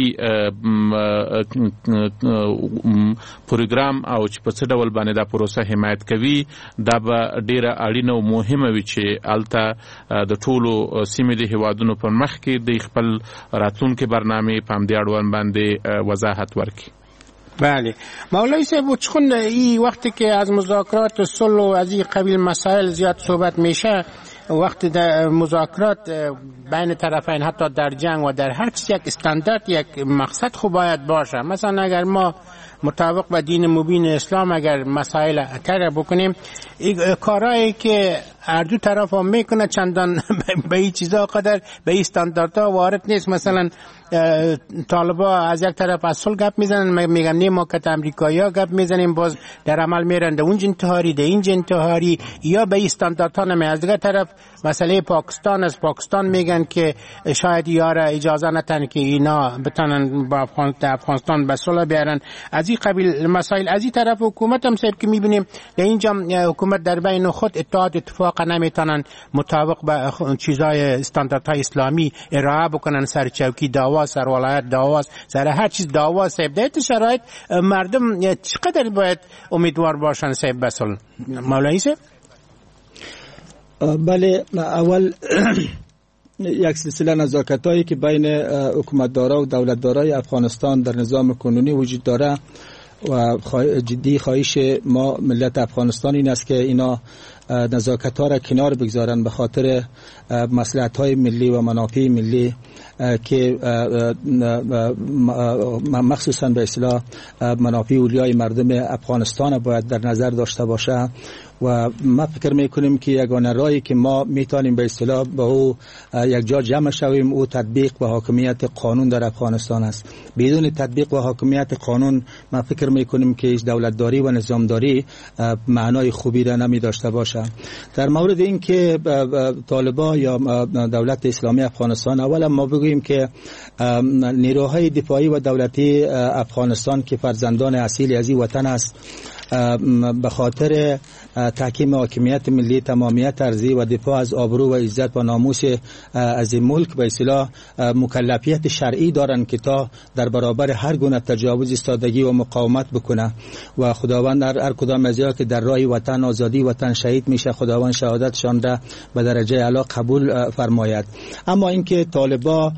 پروګرام او چې په څه ډول باندې دا پروسه حمایت کوي دا به ډیره اړینه او مهمه وي چې الته د ټولو سیمې د هیوادونو پر مخ کې د خپل راتلونکي برنامه په همدې اړوند باندې وضاحت ورکړي. بله مولوی صاحب چون این وقتی که از مذاکرات صلح و از این قبیل مسائل زیاد صحبت میشه وقتی در مذاکرات بین طرفین حتی در جنگ و در هر چیز یک استاندارد یک مقصد خوب باید باشه. مثلا اگر ما مطابق با دین مبین اسلام اگر مسائل طرح بکنیم کارهایی که هر دو طرف هم میکنه چندان به این چیزا قدر به این استانداردها وارد نیست. مثلا طالبا از یک طرف از صلح گپ میزنن میگن نه ما که امریکایی‌ها گپ میزنیم باز در عمل میرن در اونج انتحاری در اینج انتحاری یا به این استانداردها نمی. از دیگه طرف مسئله پاکستان از پاکستان میگن که شاید یاره اجازه نتن که اینا بتونن با افغانستان به صلح بیارن. از این قبیل مسائل از این طرف حکومت هم صاحب که میبینیم در اینجا حکومت در بین خود اتفاق نمیتونن مطابق با چیزای استانداردهای اسلامی ارائه بکنن. سر چوکی دعوا، سر ولایت دعوا، سر هر چیز دعوا صاحب. در این شرایط مردم چقدر باید امیدوار باشن صاحب به صلح؟ مولوی صاحب بله اول یک سلسله نزاکت‌هایی که بین حکومتدارا و دولتدارای افغانستان در نظام کنونی وجود داره و جدی خواهش ما ملت افغانستان این است که اینا نزاکت‌ها را کنار بگذارن به خاطر مصلحت‌های ملی و منافع ملی که مخصوصا به اصطلاح منافع اولیای مردم افغانستان باید در نظر داشته باشه و ما فکر میکنیم که یگانه راهی که ما میتونیم به اصطلاح با او یک جا جمع شویم او تطبیق و حاکمیت قانون در افغانستان است. بدون تطبیق و حاکمیت قانون ما فکر میکنیم که هیچ دولتداری و نظامداری معنای خوبی را نمی داشته باشه. در مورد این که طالبان یا دولت اسلامی افغانستان اولا ما بگوییم که نیروهای دفاعی و دولتی افغانستان که فرزندان اصیل از این وطن است به خاطر تحکیم حاکمیت ملی، تمامیت ارضی و دفاع از آبرو و عزت و ناموس از این ملک به اصطلاح مکلفیت شرعی دارند که تا در برابر هر گونه تجاوز ایستادگی و مقاومت بکنه و خداوند هر کدام از که در راه وطن آزادی وطن شهید میشه خداوند شهادتشان را به درجه اعلی قبول فرماید. اما اینکه طالبا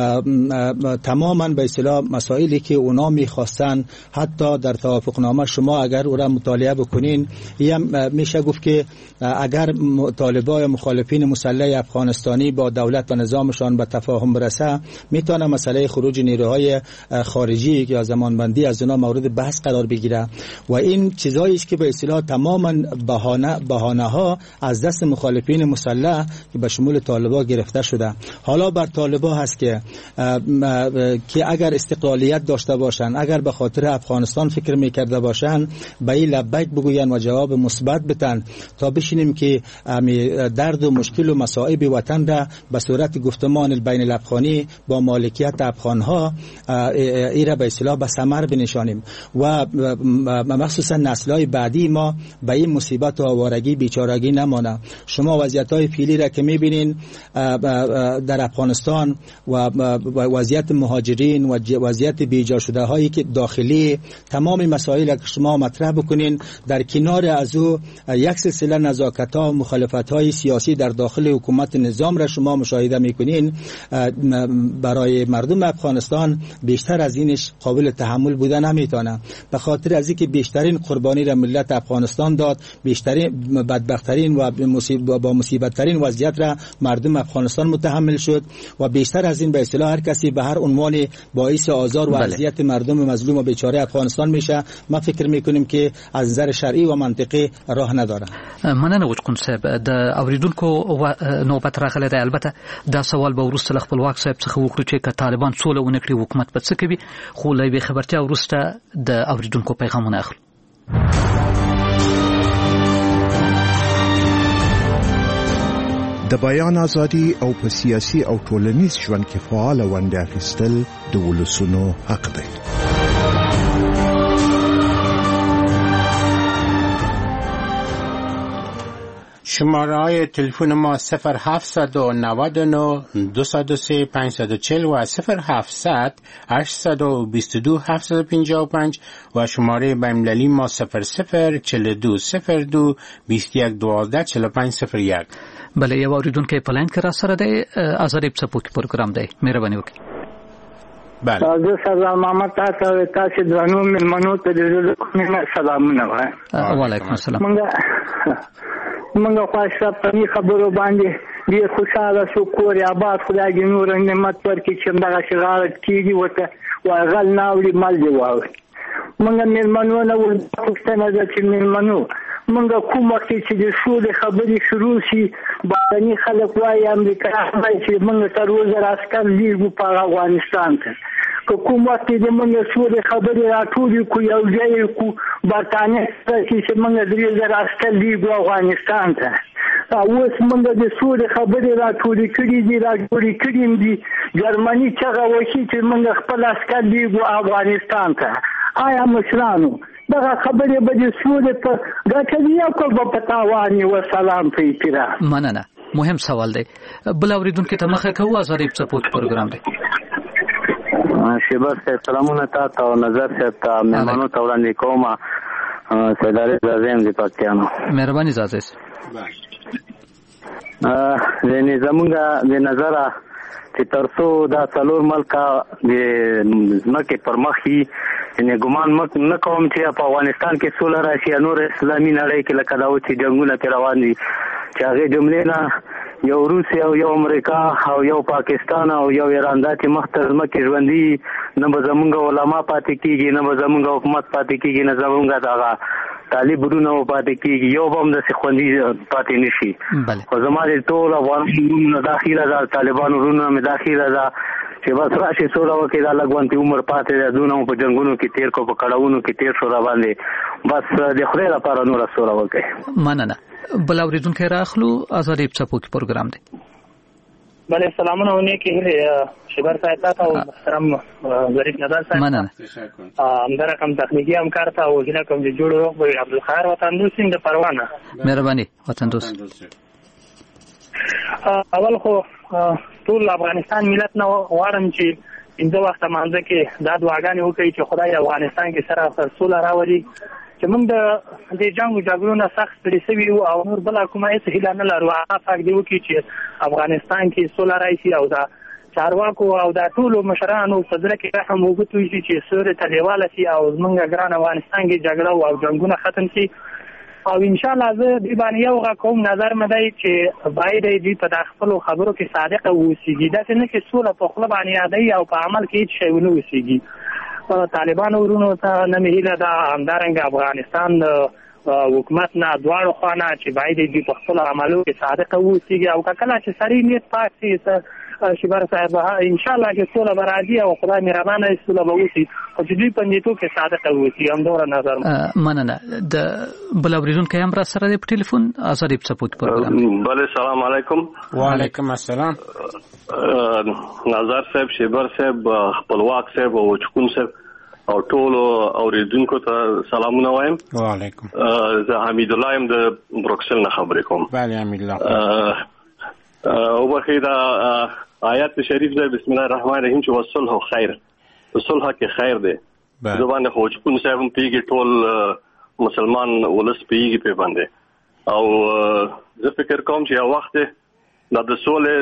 تماما به اصطلاح مسائلی که اونا میخواستن حتی در توافقنامه شما اگر او را مطالعه بکنین میشه گفت که اگر طالبان یا مخالفین مسلح افغانستانی با دولت و نظامشان به تفاهم برسه میتونه مسئله خروج نیروهای خارجی یا زمانبندی از اونا مورد بحث قرار بگیره و این چیزایی است که به اصطلاح تماما بهانه ها از دست مخالفین مسلح که به شمول طالبان گرفته شده. حالا بر طالبان هست که اگر استقلالیت داشته باشن، اگر به خاطر افغانستان فکر میکرده باشن به این لبیک بگوین و جواب مثبت بدن تا بشینیم که درد و مشکل و مصائب وطن را به صورت گفتمان بین الافغانی با مالکیت افغانها ای را به اصطلاح به ثمر بنشانیم و مخصوصا نسل‌های بعدی ما به این مصیبت و آوارگی بیچارگی نمانه. شما وضعیت‌های فعلی را که می‌بینین در افغانستان و وضعیت مهاجرین و وضعیت بیجا شده هایی که داخلی تمام مسائل که شما مطرح بکنین. در کنار از او یک سلسله نزاکت‌ها و مخالفت‌های سیاسی در داخل حکومت نظام را شما مشاهده می‌کنین. برای مردم افغانستان بیشتر از اینش قابل تحمل بودن نمیتونه، به خاطر از اینکه بیشترین قربانی را ملت افغانستان داد، بیشترین بدبخت‌ترین و با مصیبت‌ترین وضعیت را مردم افغانستان متحمل شد و بیشتر از این به اصطلاح هر کسی به هر عنوان باعث آزار و اذیت مردم مظلوم و بیچاره افغانستان میشه. ما فکر میکنیم که از نظر شرعی و منطقي راه نداره. مننه وچکون صاحب. د اوریدونکو نوبت راغله ده. البته دا سوال به وروسته خپلواک صاحب څخه وکړو چې که طالبان سوله ونکړي حکومت به څه کوي، خو له خبرتیا وروسته د اوریدونکو پیغامونه اخلو. د بیان ازادي او په سیاسي او ټولنیز ژوند کې فعال ونډه اخیستل د ولسونو حق دی. شماره های تلفن ما 0799 203 540 و 0700 822 755 و شماره بین‌المللی ما 0042 02 21 12 45 01. بله، یو اوریدونکو په لاین کې را سره دی. آزادی څپوکي پروګرام دی، مهرباني وکړئ. بله، زه سلام محمد تاسو درنو مېلمنو ته د سلامونه وایم. وعلیکم السلام. منګه خواشته په خبرو باندې ډیر خوشاله شو. کور آباد خدای دې نور نعمت ورکړي چې دغه شغال کیږي وته واغل ناوړي مال دی واوي. منګه مېلمنو نه ورته نه چې مېلمنو منګه کوم وخت چې د شو د خبرې شروع شي باندې خلک وايي امریکا وايي چې منګه تر وزر عسكر لیږو په افغانستان ته. کوم وخت د منګه شو د خبرې راټولې کو یو ځای کو برتانیې چې منګه د وزر عسكر لیږو افغانستان ته. اوس منګه د شو د خبرې راټولې کړې دي دي جرمني چې غوښي چې منګه خپل عسكر لیږو افغانستان ته. آیا مشرانو دغه خبرې به د سولې په ګټه دی او که په تاوان و سلام په احترام. مننه. مهم سوال دی. بل اوریدونکو ته مخه کوو. آزادی څپوکي پروګرام دی. شیبر صاحب سلامونه تاسو او نظر صاحب ته مېلمنو ته وړاندې کوم. سیداري زازم دی پاکستانو. مهرباني زازم. زمونږه د نظره چې ترڅو دا څلور ملکه د ځمکې پر مخ یې یعنې ګمان نه کوم چې په افغانستان کې سوله راشي یا نور اسلامي نړۍ کې لکه دا چې جنګونه پرې روان دي چې هغې جملې نه یو روسیه او یو امریکا او یو پاکستان او یو ایران دا چې مخ ته ځمکې ژوندي نه به زمونږ علما پاتې کېږي نه به زمونږ حکومت پاتې کېږي نه زمونږ دغه طالب ورونه پاتې کېږي یو به هم داسې خوندي پاتې نه شي. خو زما د ټول افغان ورونه دا خیره ده طالبانو ورونه مې دا خیره ده چې بس راشي سوله وکړي دا لږ وانتې عمر پاتې دی دونه په جنګونو کې تېر کړو په کړاوونو کې تېر شو را باندې بس د خدای لپاره نوره سوله وکړي. مننه. بل اوریدونکی راخلو. آزادی څپوکي پروګرام دی. بله سلامونه و نیکی هیلی شبر صاحب تا و محترم ظریف نظر صاحب. مننه. همدا رقم تخنیکی همکار تا و هیله کوم چې جوړ روغ به عبدالخیر وطن دوست د پروانه. مهرباني وطن دوست. اول خو ټول افغانستان ملت نه غواړم چې پنځه وخته مانځه کې دا دعاګانې وکړي چې خدای افغانستان کې سره سوله راولي چې موږ د دې جنګ جګړو نه سخت ستړي سوي یو او نور بله کومه هېڅ هیله نه لرو. هغه پاک دې وکړي چې افغانستان کې سوله راشي او دا چارواکو او دا ټولو مشرانو په زړه کې رحم وګتوي چې سورې ته لیواله شي او زموږ ګران افغانستان کې جګړه او جنګونه ختم شي. او ان شاء الله زه دې باندې یو کوم نظر مې دی چې باید دې په خپلو خبرو کې صادق اوسېږي. داسې نه چې سوله په خوله باندې یادوي او په عمل کې هېڅ شی ونه اوسېږي. طالبانو ورونو ته نه مې هیله ده همدارنګه افغانستان حکومت نه دواړو خوا نه چې باید دې په خپلو عملو کې صادق اوسېږي او که کله چې سړی نیت پاک شي شیبر صاحب ان شاء الله چې سوله به راځي او خدای مهربانه سوله به وشي خو چې دوی په نیتو کې صادق اوسي. همدومره نظر مننه. د بل اوریدونکی هم را سره دی په ټلیفون. آزادی څپوکي پروګرام. بله سلام علیکم. وعلیکم السلام. نظر صاحب شیبر صاحب خپلواک صاحب او چکون صاحب او ټول اوریدونکو ته سلامونه وایم. وعلیکم. زه حمید الله یم د بروکسل نه خبرې کوم. بله حمید الله. او بخیر دا آیات شریف ده بسم الله الرحمن الرحیم چې وصلح خیر. وصلح کې خیر ده. زبان خو چکون صاحب هم پیږي ټول مسلمان ولس پیږي په باندې. او زه فکر کوم چې یو وخت د سولې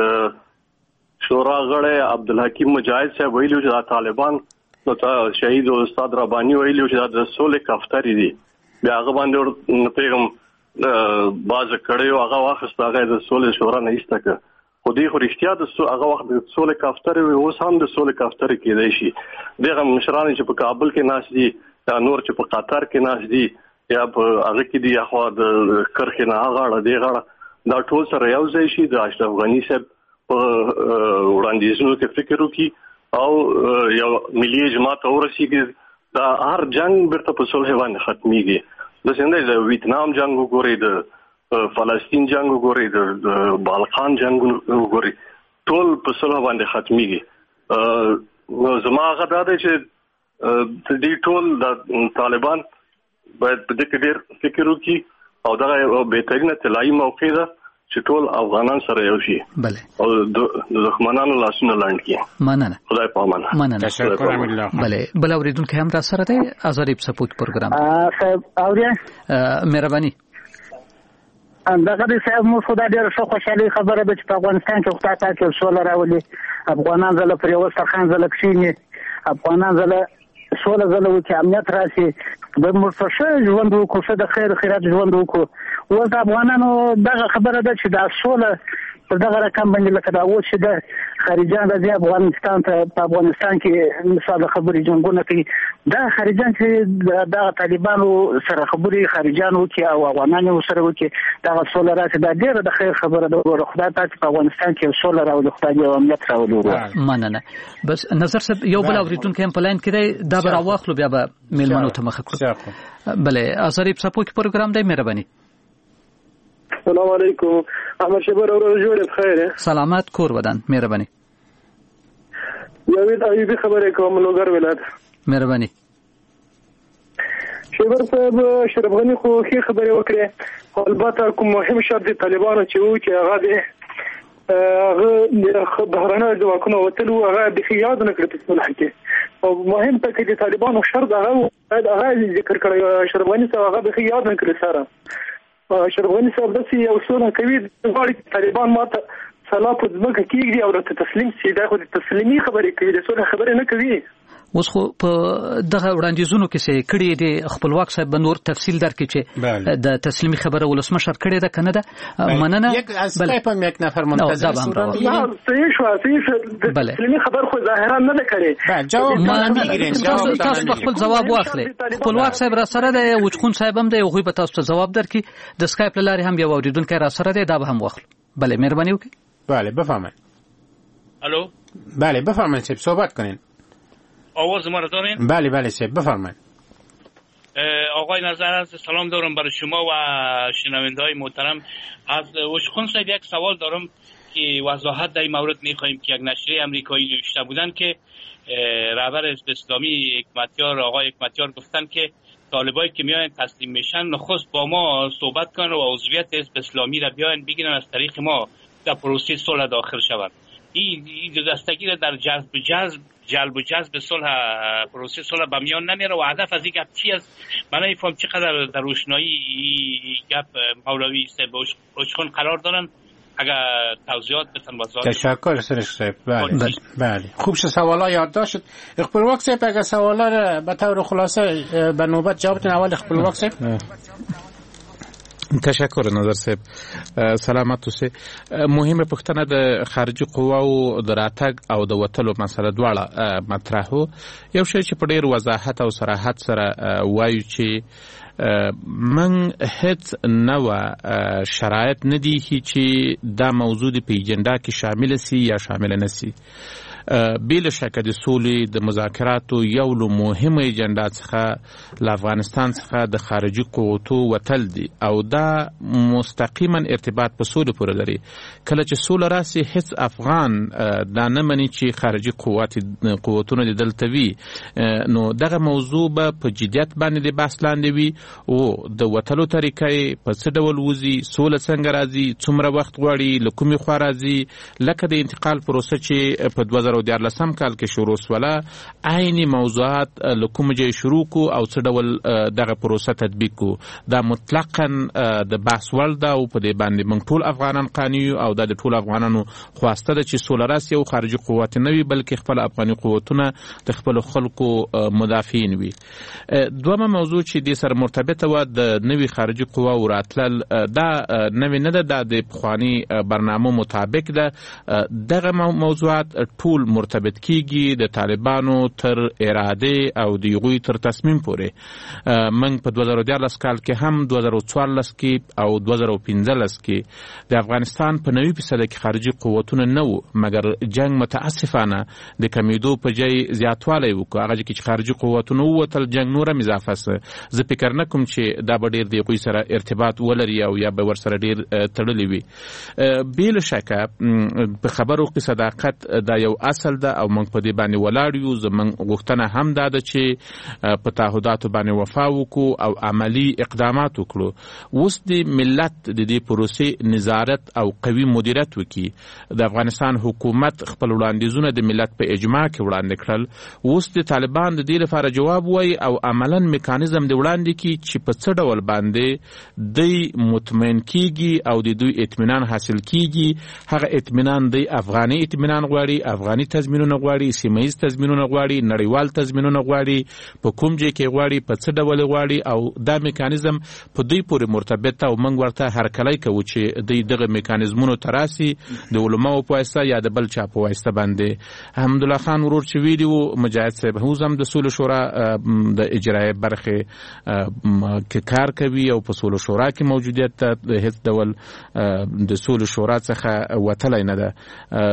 شورا غړی عبدالحکیم مجاهد صاحب ویلو چې د طالبان نو شهید استاد رباني ویلو چې د سولې کفترې دي. بیا هغه باندې پیغام باز کړیو هغه وخت هغه د سولې شورا نه ایستکه. خو دې خو رښتیا د هغه وخت د سولې کفترې وي، اوس هم د سولې کفترې کېدای شي. دغه مشران چې په کابل کې ناست دي یا نور چې په قطر کې ناست دي یا په هغه کې دي یا خو د کرخې نه غاړه دی غاړه دا ټول سره یو ځای شي د اشرف غني صاحب په وړاندیزونو کې فکر وکړي او یو ملي اجماع ته ورسیږي. دا هر جنگ بیرته په صلح باندې ختميږي. د څنګه د ویتنام جنگ وګورئ، د فلسطین جنگ وګورئ، د بالکان جنگ وګورئ، ټول په صلح باندې ختميږي. زما غدا ده چې دې ټول د طالبان باید په دې کې ډېر فکر وکړي او دا یو بهترینه طلایي موقع ده چې ټول افغانان سره یو شي. بله. او د دښمنانو لاسونه لاند کړي. مننه. خدای په امان. مننه. تشکر الله. بله. بل اوریدونکو هم را سره دی آزادی سپورت پروګرام. صاحب اوریا مهرباني. دغه د صاحب مو خدای ډېر خوشالي خبره ده چې په افغانستان کې خدای پاک یو سوله راولي. افغانان زله پر یو سترخان زله کښیني، افغانان زله سوله زله وکړي، امنیت راشي، د مرتشه ژوند وکړو، د خیر خیرات ژوند وکړو. اوس د افغانانو دغه خبره ده چې دا سوله په دغه رقم باندې لکه دا اوس چې د خارجان راځي افغانستان ته، په افغانستان کې مثال خبرې جنګونه کوي. دا خارجان چې دغه طالبانو سره خبرې خارجان وکړي او افغانان سره وکړي دغه سوله راشي، دا ډېره د خیر خبره ده. خدای پاک په افغانستان کې سوله راولي، خدای یو امنیت راولي. مننه. بس نظر صاحب یو بل اوریدونکو هم په لاین کې دی، دا به راواخلو بیا به میلمنو ته مخه کړو. بله آزادی سپورت پروګرام دی. مهرباني. السلام علیکم. احمد شبر اورو جوړ بخیر. سلامت کور ودان. مهرباني. یوید ایوبی خبره کوم لوګر ولایت. مهرباني. شبر صاحب اشرف غني خو خې خبره وکړه. البته کوم مهم شرط د طالبانو چې و چې هغه بهرانه د واکونو وتلو هغه د خیاد نه کړی په صلح کې. او مهم ته کې د طالبانو شرط هغه ذکر کړی اشرف غني صاحب هغه د خیاد نه کړی سره. اشرف غني صاحب د سی یو څونه کوي غواړي طالبان ماته سلا په ځمکه کېږي او ته تسلیم شي. دا خو د تسلیمي خبرې کوي، د صلح خبرې نه کوي. اوس خو په دغه وړاندیزونو کې څه کړي دي خپلواک صاحب بنور تفصیل درکړي چې د تسلیمي خبره ولسمشر کړي ده کنه ده. مننه. یک از اسکایپ هم یک نفر منتظر است. صحیح شو تسلیمي خبر خو ظاهرا نه کړي. جواب نه میگیرین. تاسو خپل جواب واخلئ. خپلواک صاحب را سره ده، وچخون صاحب هم ده، خو به تاسو ته جواب درکړي. د اسکایپ لارې هم یو اوریدونکو را سره ده، دا به هم واخلو. بله مهرباني وکړئ. بله بفرمایید. الو. بله بفرمایید صاحب صحبت کنین. آواز ما را دارین؟ بله بله صاحب بفرمایید. آقای نظر سلام دارم برای شما و شنونده‌های محترم. از وشخون صاحب یک سوال دارم که وضاحت در این مورد می‌خوایم که یک نشریه آمریکایی نوشته بودن که رهبر حزب اسلامی حکمتیار آقای حکمتیار گفتن که طالبایی که میاین تسلیم میشن نخست با ما صحبت کنن و عضویت حزب اسلامی را بیاین بگیرن از طریق ما در پروسه صلح داخل شوند. این دستگیر در جلب و جذب صلح پروسه صلح به میان نمیره و هدف از این گپ چی است؟ من نمیفهم چقدر در روشنایی گپ مولوی صاحب وشخون قرار دارن. اگر توضیحات بتن وضاحت. تشکر سرش صاحب. بله خوب شد سوالا یادداشت شد. خپلواک صاحب اگر سوالا را به طور خلاصه به نوبت جواب بدین. اول خپلواک صاحب. تشکر نظر صاحب. سلامت اوسئ. مهمه پوښتنه د خارجي قواو د راتګ او د وتلو مسله دواړه مطرح وو. یو شی چې په ډېر وضاحت او صراحت سره وایو چې من هیڅ نوع شرایط نه دي چې دا موضوع په ایجنډا کې شامل سي یا شامل نه سي. بلا شک د سولې د مذاکراتو یو له مهمه ایجنډا څخه له افغانستان څخه د خارجي قوتو وتل دي او دا مستقیما ارتباط په سولې پورې لري. کله چې سوله راسي هیڅ افغان دا نه مني چې خارجي قوتونه د دلته وي، نو دغه موضوع به په جدیت باندې د بحث لاندې وي او د وتلو طریقې په څه ډول وځي، سوله څنګه راځي، څومره وخت غواړي، له کومې خوا راځي، لکه د انتقال پروسه چې په 2014 کال کې شروع سوله عین موضوعات لکوم جای شروع کو او څه ډول دغه پروسه تطبیق کو دا مطلقاً د بحث وړ ده او په دې باندې موږ ټول افغانان قانع یو او د ټول افغانانو خواسته ده چې سوله راسي او خارجي قوت نه وي بلکې خپل افغاني قوتونه د خپل خلکو مدافعین وي. دومره موضوع چې د سره مرتبطه و د نوي خارجي قوا وراتل دا نوې نه ده د پخوانی برنامه مطابق ده. دغه موضوعات ټول مرتبط کیږي د طالبانو تر اراده او د یوغوی تر تصمیم پورې. موږ په 2014 کال کې هم 2014 کې او 2015 کې د افغانستان په 90% کې خارجي قوتونه نه وو مګر جنگ متاسفانه د کمیدو په ځای زیاتوالی وکړ. هغه چې خارجي قوتونه ووتل جنگ نور اضافه سه. زه فکر نه کوم چې دا به ډیر د یوغوی سره ارتباط ولري او یا به ورسره ډیر تړلی وي. بل شکه په خبرو کې صداقت دا یو اصل ده او موږ په دې باندې ولاړ یو. زموږ غوښتنه هم ده چې په تعهداتو باندې وفا وکړو او عملی اقدامات وکړو. اوس د ملت د دې پروسې نظارت او قوي مدیریت وکړي. د افغانستان حکومت خپل وړاندیزونه د ملت په اجماع کې وړاندې کړل. اوس د طالبان د دې لپاره جواب وایي او عملاً میکانیزم دی وړاندې کی چې په څه ډول باندې دوی مطمئن کیږي او د دوی اطمینان حاصل کیږي. هغه اطمینان دی افغاني اطمینان غواړي، افغاني تضمینونه غواړي، سیمه‌ایز تضمینونه غواړي، نړیوال تضمینونه غواړي، په کوم ځای کې غواړي، په څه ډول غواړي او دا میکانیزم په دوی پورې مرتبط او موږ ورته هرکلی کوو چې دوی دغه میکانیزمونو تراسي د علماو په واسطه یا د بل چا په واسطه باندې. حمدالله خان ورور چې ویلي وو مجاهد صاحب هم د سولې شورا د اجرایي برخې کې کار کوي او په سولې شورا کې موجودیت د هیڅ ډول د سولې شورا څخه وتلی نه ده.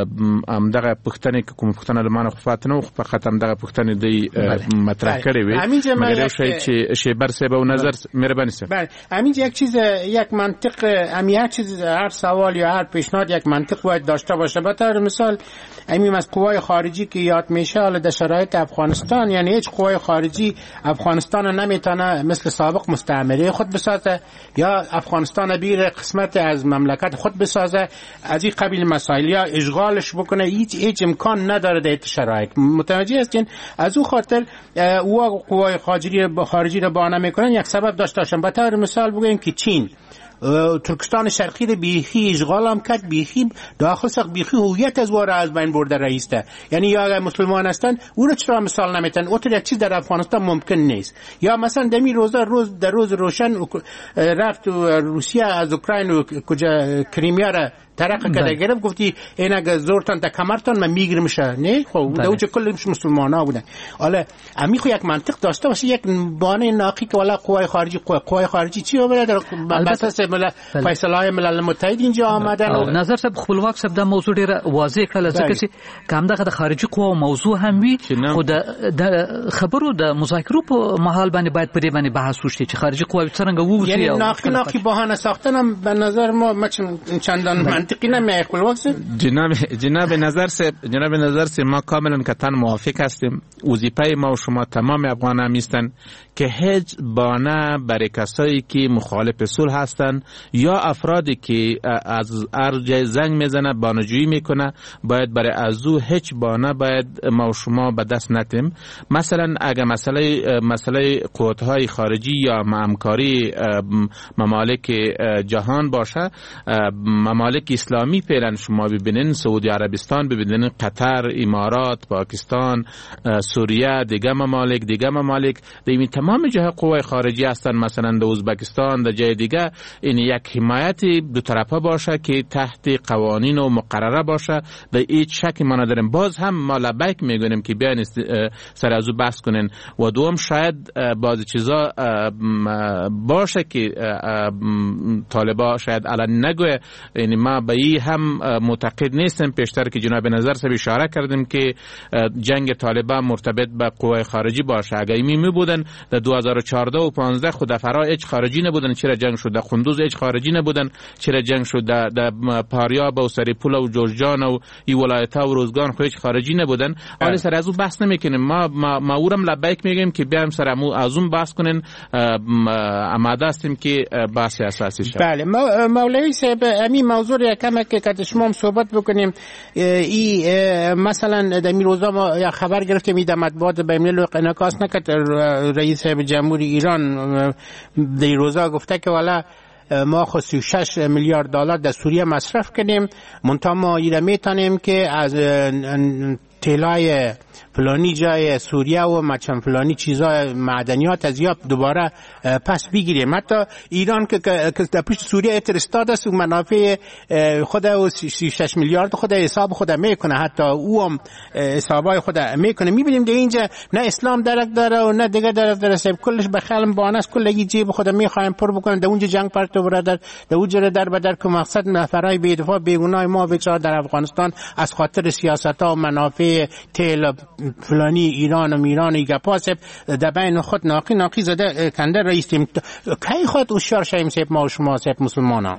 همدغه پوښتنې کوم پوښتنه لمانه خفات نه خو فقط همدغه پوښتنې دی مطرح کړې وي. مگر شاید چې شیبر صاحب او نظر مهربانی صاحب بله همین یک چیز یک منطق یک چیز هر سوال یا هر پیشنهاد یک منطق باید داشته باشه. به طور مثال همین از قوای خارجی که یاد میشه حالا در شرایط افغانستان یعنی هیچ قوای خارجی افغانستان نمیتونه مثل سابق مستعمره خود بسازه یا افغانستان بیر قسمت از مملکت خود بسازه از این قبیل مسائل یا اشغالش بکنه. هیچ امکان نداره در شرایط. متوجه هستین؟ از اون خاطر او قوای خارجی را بهانه میکنن یک سبب داشته باشن. به طور مثال بگویم که چین ترکستان شرقی رو بیخی اشغال هم کرد، بیخی داخل ساخت، بیخی هویت از واره از بین برده رئیس ده. یعنی یا اگر مسلمان هستن او رو چرا مثال نمیتن؟ اوتر یک چیز در افغانستان ممکن نیست. یا مثلا دمی روز روشن رفت روسیه از اوکراین و کجا کریمیا را ترقه کرده گرفت گفتی این اگه زورتان تا کمرتان من میگیرم شه. نه خب دوچه کلش مسلمان ها بودن. حالا امی خو یک منطق داشته باشه یک بانه ناقی که والا قوای خارجی چی وبره در اساس فیصله های ملل متحد اینجا آمدن. نظر صاحب خپلواک صاحب دا موضوع ډیره واضح کړل ځکه چې کوم دغه د خارجي قوا موضوع هم وي خو د خبرو د مذاکرو په محل باندې باید په دې باندې بحث وشي چې خارجي قوا څنګه ووځي. یعنی ناقی بهانه ساختن هم به نظر ما چندان منطقی نمیاد. خپلواک صاحب جناب نظر صاحب ما کاملا کتن موافق هستیم. وظیفه ما و شما تمام افغان هم هستن که هیچ بانه برای کسایی که مخالف صلح هستن یا افرادی که از هر جای زنگ میزنه بانه‌جویی میکنه باید برای ازو هیچ بانه باید ما و شما به دست نتیم. مثلا اگر مسئله قوت‌های خارجی یا همکاری ممالک جهان باشه، ممالک اسلامی فعلا شما ببینین سعودی عربستان ببینین، قطر، امارات، پاکستان، سوریه، دیگه ممالک دیمی تمام جه قوای خارجی هستن. مثلا در ازبکستان در جای دیگه این یک حمایت دو طرفه باشه که تحت قوانین و مقرره باشه. در هیچ شکی ما نداریم. باز هم ما لبیک میگونیم که بیاین سر ازو بحث کنین. و دوم شاید بعضی چیزا باشه که طالبا شاید الان نگوه. یعنی ما به این هم معتقد نیستم. پیشتر که جناب نظر صاحب اشاره کردیم که جنگ طالبان مرتبط به قوای خارجی باشه. اگر می بودن در 2014 و 15 خود فرا هیچ خارجی نبودن، چرا جنگ شد در قندوز هیچ خارجی نبودن، چرا جنگ شد در پاریاب و سریپول و جوزجان و این ولایت‌ها و روزگان خو هیچ خارجی نبودن. حالا سر از اون بحث نمیکنیم، ما اورم لبیک میگیم که بیایم سر از اون بحث کنین، آماده هستیم که بحث اساسی شد. بله مولوی صاحب همین موضوع یکم که شما صحبت بکنیم، مثلا در این روزا ما خبر گرفتیم در مطبوعات بین‌الملل انعکاس نکرد، رئیس جمهوری ایران در این روزا گفته که والا ما 36 میلیارد دلار در سوریه مصرف کنیم، منتها ما ایره میتونیم که از طلای فلانی جای سوریه و مچم فلانی چیزا معدنیات از یا دوباره پس بگیریم. حتی ایران که در پیش سوریه اترستاد است و منافع خود و 36 میلیارد خود حساب خود میکنه، حتی او هم حسابای خود میکنه. میبینیم که اینجا نه اسلام درک داره و نه دیگه درک داره، کلش به خلم بانه است، کلگی جیب خود میخوایم پر بکنن، در اونجا جنگ پرتو برادر در اونجا در بدر که مقصد نفرای بی‌دفاع بیگناه ما بیچاره در افغانستان از خاطر سیاست‌ها و منافع تیل فلانی ایران و میران ای گپاسب در بین خود ناقی زده کنده رئیسیم. کی خود اوشار شایم سیب ما و شما سیب مسلمانا؟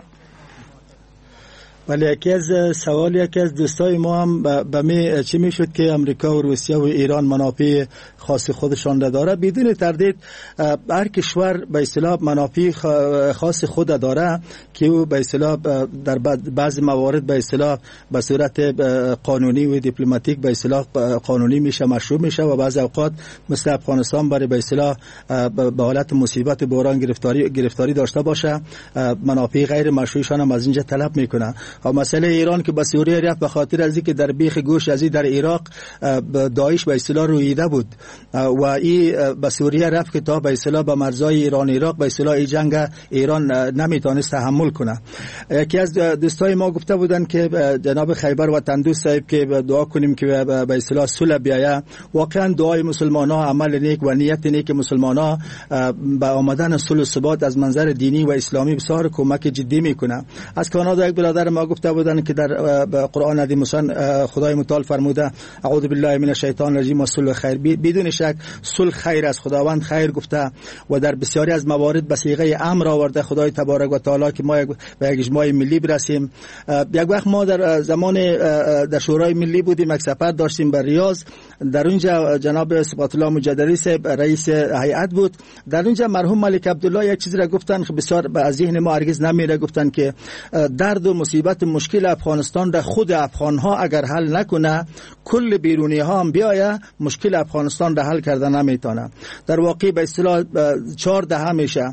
ولی یکی از دوستای ما هم به می چی میشد که امریکا و روسیه و ایران منافع خاص خودشان داره. بدون تردید هر کشور به اصطلاح منافع خاص خود داره که او به اصطلاح در بعض موارد به اصطلاح به صورت قانونی و دیپلماتیک به اصطلاح قانونی میشه، مشروع میشه، و بعض اوقات مثل افغانستان برای به اصطلاح به حالت مصیبت بحران گرفتاری داشته باشه، منافع غیر مشروعشان هم از اینجا طلب میکنه. و مسئله ایران که به سوریه رفت به خاطر از اینکه در بیخ گوش ازی در عراق داعش به اصطلاح رویده بود و این به سوریه رفت که تا به اصطلاح به مرزای ایران عراق به اصطلاح این جنگ ایران نمیتونست تحمل کنه. یکی از دوستای ما گفته بودن که جناب خیبر وطندوست صاحب که دعا کنیم که به اصطلاح صلح بیاید. واقعا دعای مسلمان‌ها، عمل نیک و نیت نیک مسلمان‌ها به آمدن صلح و ثبات از منظر دینی و اسلامی بسیار کمک جدی میکنه. از کانادا یک برادر ما گفته بودن که در قرآن عظیم خدای متعال فرموده اعوذ بالله من الشیطان الرجیم و صلح خیر، بدون شک صلح خیر است، خداوند خیر گفته و در بسیاری از موارد به صیغه امر آورده خدای تبارک و تعالی که ما به یک اجماع ملی برسیم. یک وقت ما در زمان در شورای ملی بودیم، یک سفر داشتیم به ریاض، در اونجا جناب صفات الله مجددی صاحب رئیس هیئت بود. در اونجا مرحوم ملک عبدالله یک چیزی را گفتن که بسیار از ذهن ما هرگز نمیره، گفتن که درد و مصیبت مشکل افغانستان را خود افغان ها اگر حل نکنه، کل بیرونی ها هم بیایه مشکل افغانستان را حل کردن نمیتونه. در واقع به اصطلاح 4 دهه میشه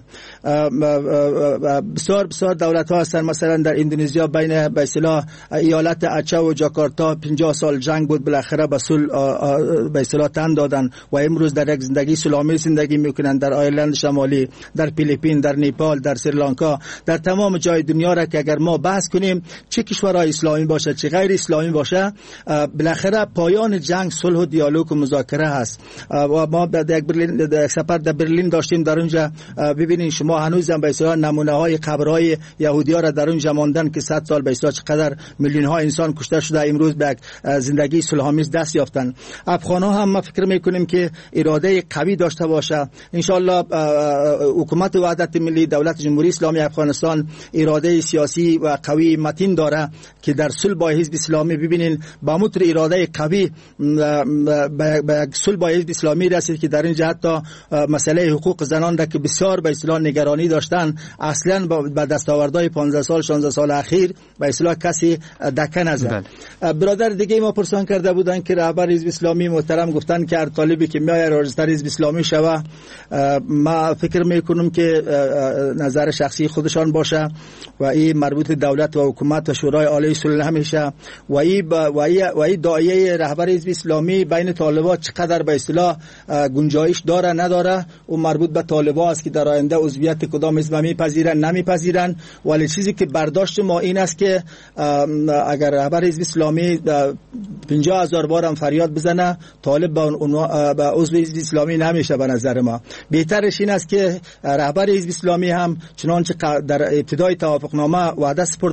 بسیار دولت ها هستن، مثلا در اندونزیا بین به اصطلاح ایالت اچه و جاکارتا 50 سال جنگ بود، بالاخره به صلح به اصطلاح تن دادن و امروز در یک زندگی سلامی زندگی میکنن. در آیرلند شمالی، در فیلیپین، در نیپال، در سریلانکا، در تمام جای دنیا را که اگر ما بحث کنیم چه کشورهای اسلامی باشه چه غیر اسلامی باشه، بالاخره پایان جنگ صلح و دیالوگ و مذاکره هست. و ما در یک سفر در برلین داشتیم، در اونجا ببینید شما هنوزم به اصطلاح نمونه های قبرهای یهودی‌ها را در اونجا ماندن که 100 سال به اصطلاح چقدر میلیون ها انسان کشته شده، امروز به زندگی صلح‌آمیز دست یافتن. افغان‌ها هم ما فکر می‌کنیم که اراده قوی داشته باشه. ان شاء الله حکومت وحدت ملی دولت جمهوری اسلامی افغانستان اراده سیاسی و قوی متین داره که در صلح با حزب اسلامی ببینین با متر اراده قوی به صلح با حزب اسلامی رسید که در این جهت تا مسئله حقوق زنان را که بسیار به اصطلاح نگرانی داشتن، اصلا با دستاوردهای 15 سال 16 سال اخیر به اصطلاح کسی دکه نزد. برادر دیگه ما پرسان کرده بودن که رهبر حزب اسلامی محترم گفتن که هر طالبی که میاد راجستر حزب اسلامی شوه. ما فکر میکنم که نظر شخصی خودشان باشه و این مربوط دولت و حکومت و شورای عالی صلح همیشه و این داعیه رهبر حزب اسلامی بین طالبان چقدر به اصطلاح گنجایش داره نداره و مربوط به طالبان است که در آینده عضویت کدام حزب میپذیرن نمیپذیرن. ولی چیزی که برداشت ما این است که اگر رهبر حزب اسلامی 50,000 بار هم فریاد بزنه، طالب به عضو حزب اسلامی نمیشه. به نظر ما بهترش این است که رهبر حزب اسلامی هم چنانچه در ابتدای توافقنامه وعده سپرده بود که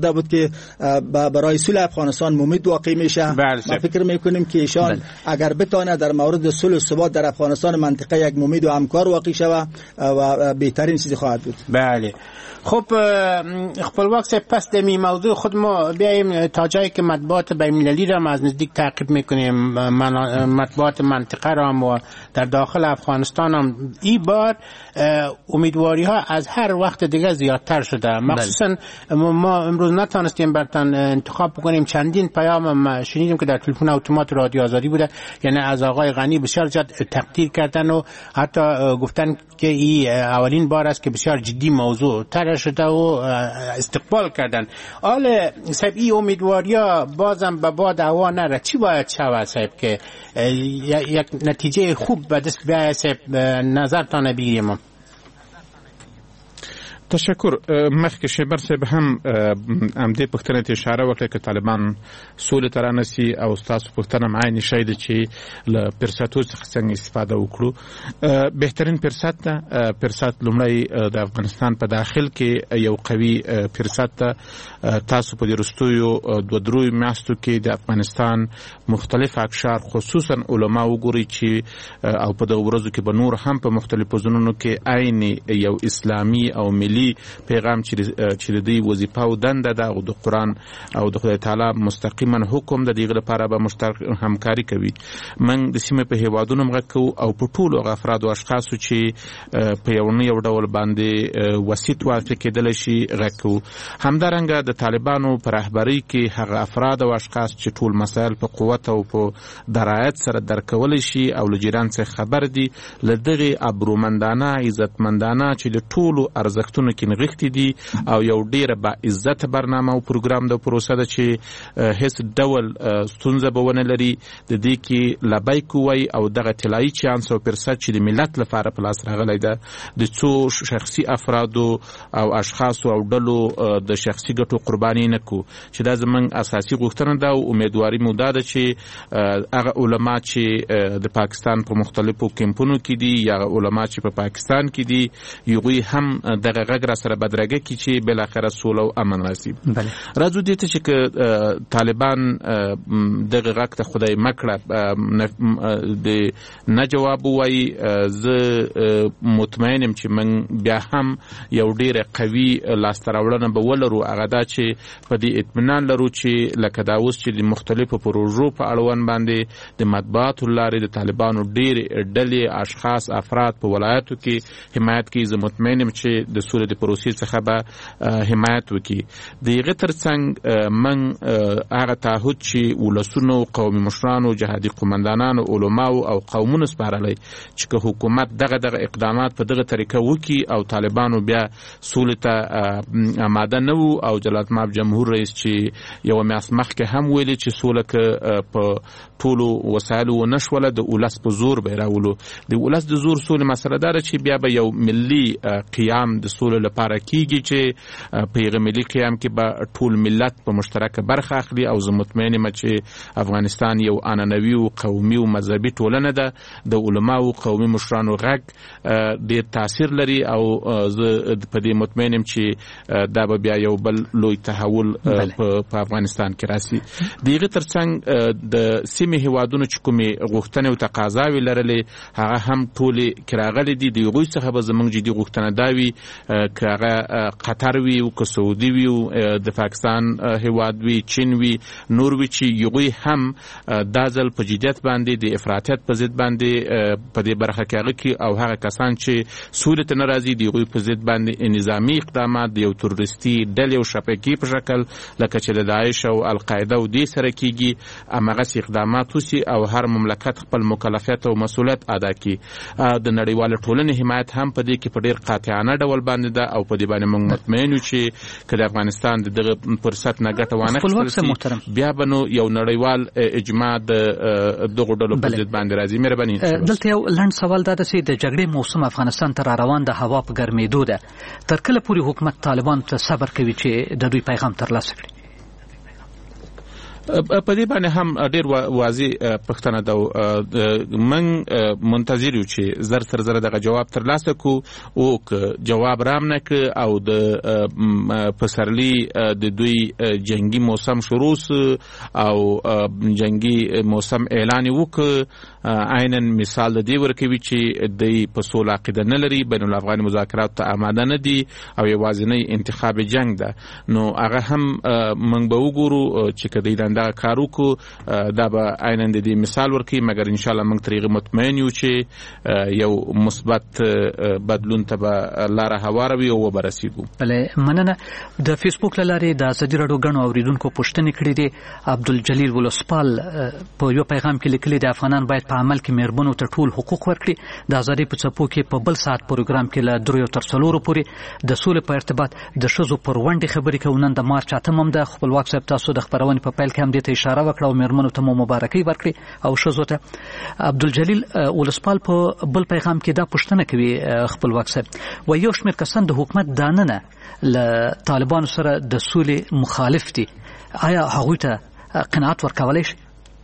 که برای صلح افغانستان امید واقع میشه. ما فکر میکنیم که ایشان اگر بتونه در مورد صلح و ثبات در افغانستان منطقه یک امید و همکار واقع شود و بهترین چیزی خواهد بود. بله. خب خپلواک صاحب، پس در این موضوع خود ما بیاییم تا جایی که مطبوعات بین‌المللی را از نزدیک تعقیب میکنیم، مطبوعات منطقه را و در داخل افغانستان هم این بار امیدواری ها از هر وقت دیگه زیادتر شده. مخصوصا ما امروز نتونستیم برتن انتخاب بکنیم. چندین پیام شنیدیم که در تلفن اتومات رادیو آزادی بوده، یعنی از آقای غنی بسیار زیاد تقدیر کردن و حتی گفتن که این اولین بار است که بسیار جدی موضوع طرح شده و استقبال کردن. حالا صاحب این امیدواریا بازم به باد هوا نره، چی باید شود صاحب که یک نتیجه خوب به دست بیاید صاحب؟ نظرتان بگیریم. تشکر. مخکې شیبر صاحب هم دې پوښتنې ته اشاره وکړه چې طالبان سولې ته رانسي او ستاسو پوښتنه هم عین شی ده چې له فرصتو څخه څنګه استفاده وکړو. بهترین فرصت ده، فرصت لومړی د افغانستان په داخل کې یو قوي فرصت ده. تاسو په دې وروستیو 2-3 میاشتو کې د افغانستان مختلف اقشار خصوصا علما وګورئ چې او په دغه ورځو کې به نور هم په مختلفو ځایونو کې عین یو اسلامي او ملي پیغام چې د دې وظیفه او دنده ده او د قرآن او د خدای تعالی مستقیما حکم د دې لپاره به مشترک همکاري کوي. موږ د سیمې په هیوادونو موږ کوو او په ټولو هغه افراد او اشخاصو چې په یو ډول باندې وسیط واقع کېدلی شي غږ کوو. همدارنګه د طالبانو په رهبرۍ کې هغه افراد او اشخاص چې ټول مسایل په قوت او په درایت سره درک کولی شي او له جیران څخه خبر دي، له دغې ابرومندانه عزتمندانه چې د ټولو ارزښتونو کې نغښتي دي او یو ډیره با عزت برنامه او پروګرام د پروسه ده چې هیڅ ډول ستونزه به ونه لري. د دې کې لبیک وای او دغه طلایي چانس او فرصت چې د ملت لپاره په لاس راغلی ده د څو شخصي افرادو او اشخاصو او ډلو د شخصي ګټو قرباني نه کو، چې دا زموږ اساسي غوښتنه ده او امیدواري مو ده چې هغه علما چې د پاکستان په مختلفو کمپونو کې دي یا علما چې په پاکستان کې دي یوغوی هم دغه غږ را سره بدرګه کی چې بل اخره سوله او امن راسي. راځو دې ته چې طالبان دغه غږ ته خدای مکړه د نه جواب وایي. زه مطمئنم چې من بیا هم یو ډیره قوي لاسته راوړنه به ولرو، هغه دا چې په دې اطمینان لرو چې لکه دا اوس چې د مختلفو پروژو په اړوند باندې د مطبوعاتو لارې د طالبانو ډېرې ډلې اشخاص افراد په ولایتو کې حمایت کوي. زه مطمئنم چې د سولې د پروسې څخه به حمایت وکړي. د هغې ترڅنګ من هغه تعهد چې ولسونو، قومي مشرانو، جهادي قومندانانو، علماو او قومونو سپارلی چې که حکومت دغه اقدامات په دغه طریقه وکړي او طالبانو بیا سولې ته آماده نه وو او جلالتمآب جمهور رئیس چې یوه میاشت مخکې هم ویلي چې سوله که په ټولو وسایلو ونه شوله د ولس په زور به یې راولو. د ولس د زور سولې مسله دا ده چې بیا به یو ملي قیام د سولې لپاره کیږي چې په هغه ملي قیام کې به ټول ملت په مشترکه برخه اخلي او زه مطمئن یم چې افغانستان یو عنعنوي او قومي او مذهبي ټولنه ده. د علماو قومي مشرانو غږ ډېر تاثیر لري او زه په دې مطمئن یم چې دا به بیا یو بل لوی تحول په افغانستان کې راسي. د هغې ترڅنګ د سیمې هیوادونو چې کومې غوښتنې او تقاضاوې لرلې هغه هم ټولې کې راغلي دي. د هغوی څخه به زموږ جدي غوښتنه دا وي که هغه قطر وي او که سعودي وي او د پاکستان هیواد وي، چین وي، نور وي، چې هغوی هم دا ځل په جدیت باندې د افراطیت په ضد باندې په دې برخه کې هغه کې او هغه کسان چې سولې ته نه راځي د هغوی په ضد باندې نظامي اقدامات د یو تروریستي ډلې او شبکې په شکل لکه چې د داعش او القاعده او دې سره کېږي هماغسې اقدامات وسي او هر مملکت خپل مکلفیت او مسؤلیت ادا کړي. د نړیوالې ټولنې حمایت هم په دې کې په ډېر قاطعانه ډول باندې ده او په دې باندې موږ مطمئن یو چې که د افغانستان د دغه فرصت نه ګټه وانه اخیستل سي بیا به نو یو نړیوال اجماع د دغو ډلو په ضد باندې راځي. مهرباني. دلته یو لنډ سوال دا ده چې د جګړې موسم افغانستان ته را روان د هوا په ګرمېدو ده، تر کله پورې حکومت طالبان ته صبر کوي چې د دوی پیغام ترلاسه کړي؟ په دې باندې هم ډیر واضح پښتنه دا من منتظر یو چې زر تر زر دغه جواب ترلاسه کو او جواب رام نه ک او د پسرلی د دوی جنگي موسم شروع او جنگي موسم اعلان وک عیناً مثال د دې ورکوي چې د په سول عقیده نه لري بین الافغاني مذاکرات ته آماده نه دي او یوازینی انتخاب جنگ ده نو هغه هم موږ به وګورو چې کدی دا کار وکړو دا به عیناً د دې مثال ورکوي مګر ان شاء الله موږ ترې مطمئن یو چې یو مثبت بدلون ته به لاره هواروي او وبرسیږو. بله مننه. د فیسبوک له لارې د ازادي راډیو غنو اوریدونکو پوښتنې کړې دي. عبدالجلیل ولسپال په یو پیغام کې لیکلي د افغانان باید په عمل کې مېرمنو ته ټول حقوق ورکړي. د ازادۍ په څپو کې په بل ساعت پروګرام کې له 3 تر 4 پورې د سولې په ارتباط د ښځو پر ونډې خبرې کوو. نن د مارچ 8 ده. خپلواک صاحب تاسو د خبرونې په پیل کې هم دې ته اشاره وکړه او مېرمنو ته مو مبارکي ورکړي او ښځو ته. عبدالجلیل ولسپال په بل پیغام کې دا پوښتنه کوي خپلواک صاحب و یو شمېر کسان د حکومت داننه له طالبانو سره د سولې مخالف دي. آیا هغوی ته قناعت ورکولی شي؟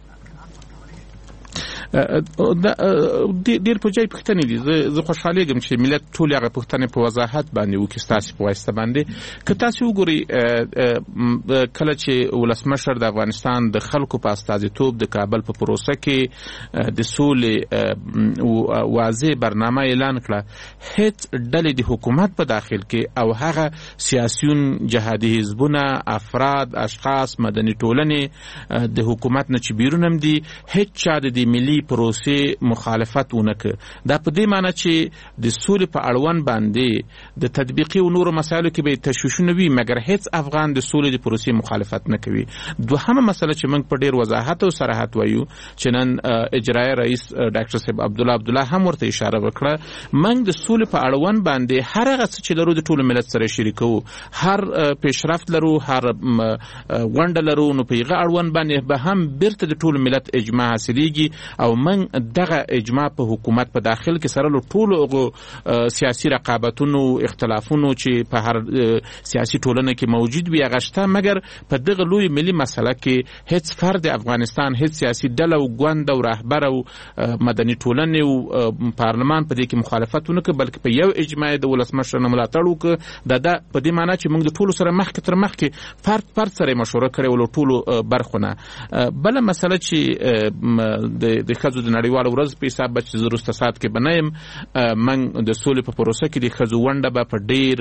ډیر په ځای پښتنې دي. زه خوشحالېږم چې ملت ټول هغه پښتنې په وضاحت باندې وکړي ستاسې په واسطه باندې. که تاسې وګورئ کله چې ولسمشر د افغانستان د خلکو په استازیتوب د کابل په پروسه کې د سولې واضح برنامه اعلان کړه هیڅ ډلې د حکومت په داخل کې او هغه سیاسیون جهادي حزبونه افراد اشخاص مدني ټولنې د حکومت نه چې بیرون هم دي هیڅ چا د ملي پروسې مخالفت ونکړ. دا په دې معنی چې د سولې په اړوند باندې د تطبیقي او نورو مسایلو کې به تشویشونه وي مګر هیڅ افغان د سولې د پروسې مخالفت نه کوي. دوهمه مسله چې موږ په ډیر وضاحت او صراحت وایو چې نن اجرایی رئیس ډاکټر صاحب عبدالله هم ورته اشاره وکړه موږ د سولې په اړوند باندې هر هغه څه چې لرو د ټولو ملت سره شریکو هر پیشرفت لرو هر غونډه لرو نو په هغه اړوند باندې به هم بیرته د ټولو ملت اجماع حاصلېږي او من دغه اجماع په حکومت په داخل کې سره له ټولو سیاسي رقابتونو اختلافونو چې په هر سیاسي ټولنه کې موجود وي هغه شته مګر په دغه لوی ملي مسله کې هیڅ فرد افغانستان هیڅ سیاسي ډله او ګوند او رهبر او مدني ټولنې او پارلمان په دې کې مخالفت ونه کوي بلکې په یو اجماع د ولسمشر نه ملاتړ وکړي دا په دې معنی چې موږ د ټولو سره مخکې تر مخکې فرد سره مشوره کړې ول ټولو برخونه. بل مسله چې د خځو د نړیوال ورځ په حساب چې زروسته سات کې بنایم من د سولې په پروسه کې د خځو ونډه به په ډیر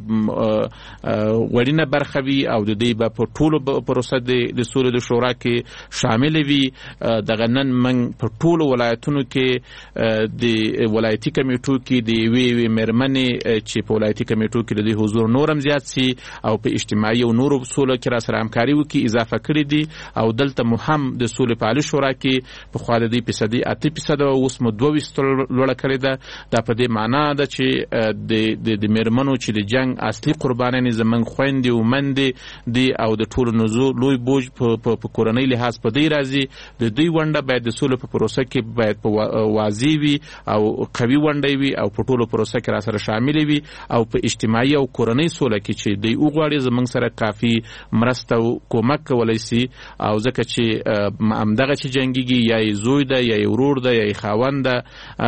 وړینه برخه وي او د دې به په ټولو پروسه د سولې د شورا کې شامل وي. دغه نن من په ټولو ولایتونو کې د ولایتي کمیټو کې د وی مېرمنې چې په ولایتي کمیټو کې د حضور نورم زیات سي او په اجتماعي او نورو سولو کې را سره همکاري وکړي اضافه کړی دي او دلته مهم د سولې په عالی شورا کې په خو د 8% اوس مو 22 لوړه کړې ده. دا په دې معنی ده چې د مېرمنو چې د جنگ اصلي قربانیان زمونږ خويندې او مندې دي او د ټولو نزول لوی بوج په کورنۍ لحاظ په دې راځي د دوی ونډه باید د سولې په پروسه کې باید په واضح وي او قوي ونډه وي او په ټولو پروسه کې را سره شامل وي او په اجتماعي او کورنۍ سوله کې چې دوی وغواړي زمونږ سره کافي مرسته او کومک کولای شي او ځکه چې همدغه چې جنگيږي یا زوی ده یا ورور ده یا خاوند ده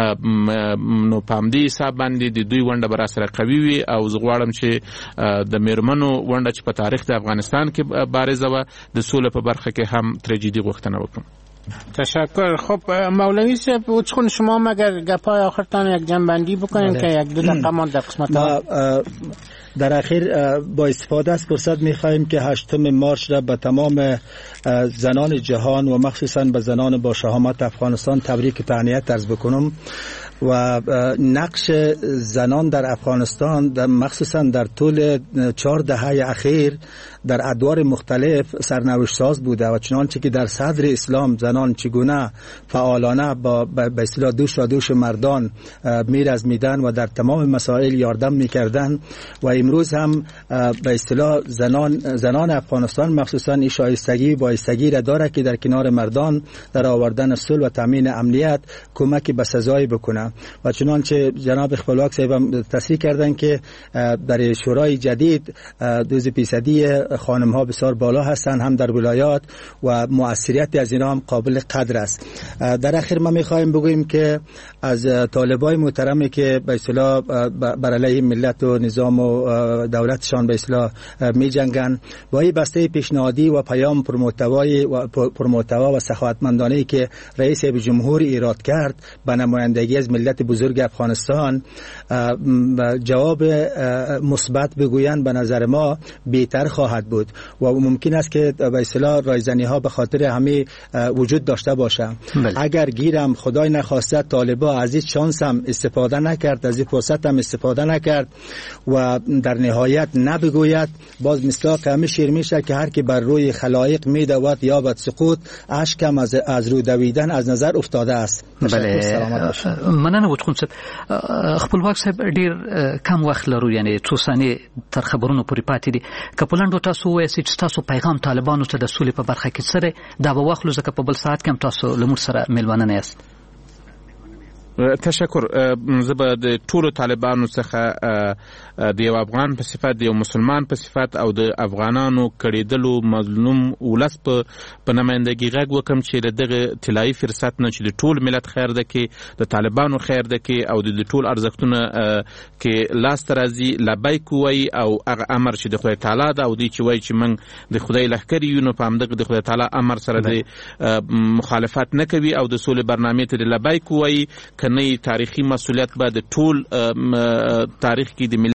نو په همدې حساب باندې د دوی ونډه به را سره قوي وي او زه غواړم چې د مېرمنو ونډه چې په تاریخ د افغانستان کې بارزه وه د سولې په برخه کې هم ترې جدي غوښتنه وکړم. تشکر. خب مولوی صاحب اوچخون شما مگر گپای آخرتان یک جنبندی بکنین که یک دو دقیقه ما در قسمت در اخیر با استفاده از فرصت می‌خواهیم که 8 مارچ را به تمام زنان جهان و مخصوصا به زنان با شهامت افغانستان تبریک تهنیت عرض بکنم و نقش زنان در افغانستان مخصوصا در طول 4 دهه اخیر در ادوار مختلف سرنوشت ساز بوده و چنانچه که در صدر اسلام زنان چگونه فعالانه به اصطلاح دوش مردان میرزمیدن و در تمام مسائل یاردم میکردن و امروز هم به اصطلاح زنان افغانستان مخصوصا این شایستگی و بایستگی را داره که در کنار مردان در آوردن صلح و تامین امنیت کمک به سزای بکنه و چنانچه جناب خپلواک صاحب تصریح کردن که در شورای جدید 2% خانم ها بسیار بالا هستند، هم در ولایات و مؤثریت از اینا هم قابل قدر است. در اخیر ما می‌خوایم بگوییم که از طالبای محترمی که به اصطلاح بر علیه ملت و نظام و دولتشان به اصطلاح می‌جنگند، با این بسته پیشنهادی و پیام پرمحتوا و سخاوتمندانه‌ای که رئیس جمهور ایراد کرد به نمایندگی از ملت بزرگ افغانستان جواب مثبت بگویند، به نظر ما بهتر خواهد بود و ممکن است که به اصطلاح رایزنی ها به خاطر همه وجود داشته باشه. اگر گیرم خدای نخواسته طالبا از این شانس هم استفاده نکرد، از این فرصت هم استفاده نکرد و در نهایت نبگوید، باز مصداق همه شیر میشه که هر کی بر روی خلایق میدود یا بد سقوط، اشکم از رو دویدن از نظر افتاده است. مننه وټکون صاحب. خپلواک صاحب ډیر کم وخت لرو، یعنی څو ثانیې تر خبرونو پورې پاتې دي. که په لنډو تاسو ووایاست چې تاسو پیغام طالبانو ته د سولې په برخه کې څه دی، دا به واخلو ځکه په بل ساعت کې هم تاسو له موږ سره میلمانه نه یاست. تشکر. زه به د ټولو طالبانو څخه د یو افغان په صفت، د یو مسلمان په صفت او د افغانانو کړېدلو مظلوم ولس په نمایندګي غږ وکم چې دغه طلایي فرصت نه چې د ټول ملت خیر ده کې د طالبانو خیر ده کې او د ټول ارزښتونه کې لاس ته راځي لبیک وایي او هغه امر چې د خدای تعالی ده او دی چې وایي چې موږ د خدای لښکر یو، نو په همدغه د خدای تعالی امر سره د مخالفت نه کوي او د سولې برنامې ته د لبیک وایي. کنه تاریخي مسؤلیت به د ټول تاریخ کې د